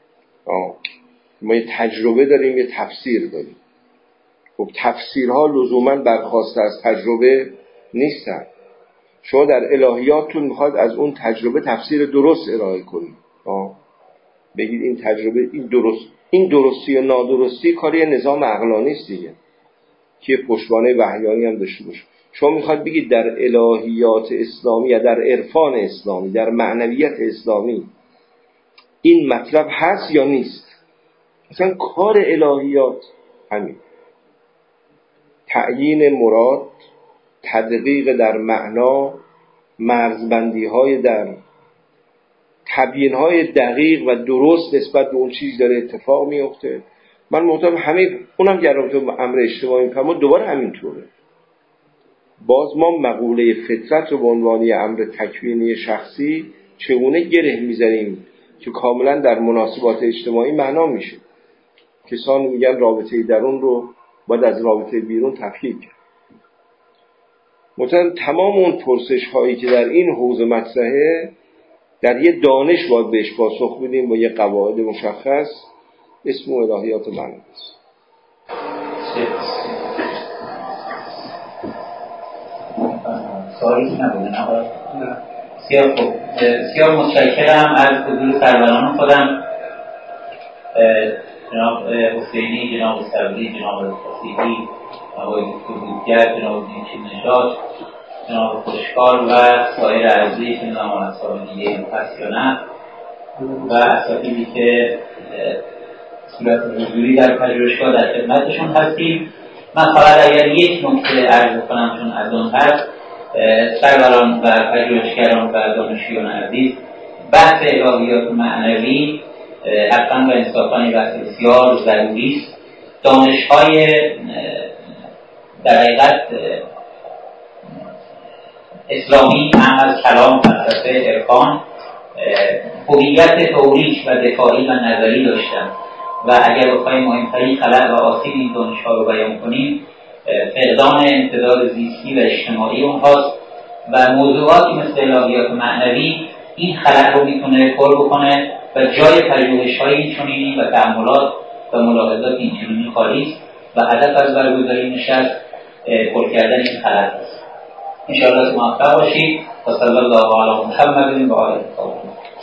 A: ما یه تجربه داریم، یه تفسیر داریم. خب تفسیرها لزوماً برخواسته از تجربه نیستن. شما در الهیاتتون میخواد از اون تجربه تفسیر درست ارائه کنید. بگید این تجربه این درستی و نادرستی کاری نظام عقلانی است دیگه، که پشتوانه وحیانی هم داشته باشه. شما میخواد بگید در الهیات اسلامی یا در عرفان اسلامی، در معنویت اسلامی این مطلب هست یا نیست؟ مثلا کار الهیات همین تعیین مراد، تدقیق در معنا، مرزبندی های در تبیین های دقیق و درست نسبت به اون چیز داره اتفاق میفته. من معتقدم همه اونم در رابطه با امر اجتماعی میفهمم دوباره همینطوره. باز ما مقوله فطرت رو به عنوان امر تکوینی شخصی چگونه گره میزنیم که کاملا در مناسبات اجتماعی معنا میشه. کسان میگن رابطه درون رو باید از رابطه بیرون تفکیک کرد. مثلا تمام اون پرسش هایی که در این حوزه مطرحه در یه دانش باید بهش پاسخ بدیم با یه قواعد مشخص، اسم الهیات معنوی است.
B: سوالی نبوده بسیار خوب، بسیار متشکرم از حضور سروران خودم. جناب حسینی، جناب سبزی، جناب فسیحی، آقای دکتر بودگر، جناب نشاد، جناب خوشکار و سایر عزیزی که نام اصحاب دیگه هست یا نه و اساتیدی که صورت حضوری در پژوهشگاه در خدمتشون هستیم. من فقط اگر یک نکته عرض کنم چون از اون هست، سروران و پژوهشگران و دانشجویان عزیز، بحث الهیات معنوی حقا و انصافا بحث بسیار ضروری است. دانش‌های در حقیقت اسلامی هم از کلام، فلسفه، عرفان هویت تئوریک و دفاعی و نظری داشتن و اگر بخوایم مهمترین خلل و آسیب این دانش‌ها رو بیان کنیم، فقدان امتداد زیستی و اجتماعی اونهاست و موضوعاتی مثل الهیات معنوی این خلل رو میتونه پر بکنه و جای پژوهش‌های اینچنینی و تأملات و ملاحظات اینچنینی خالی است و هدف از برگزاری نشست پر کردن این خلل است. ان شاء الله موفق باشید. و صلی الله علی محمد و آله و صحبه.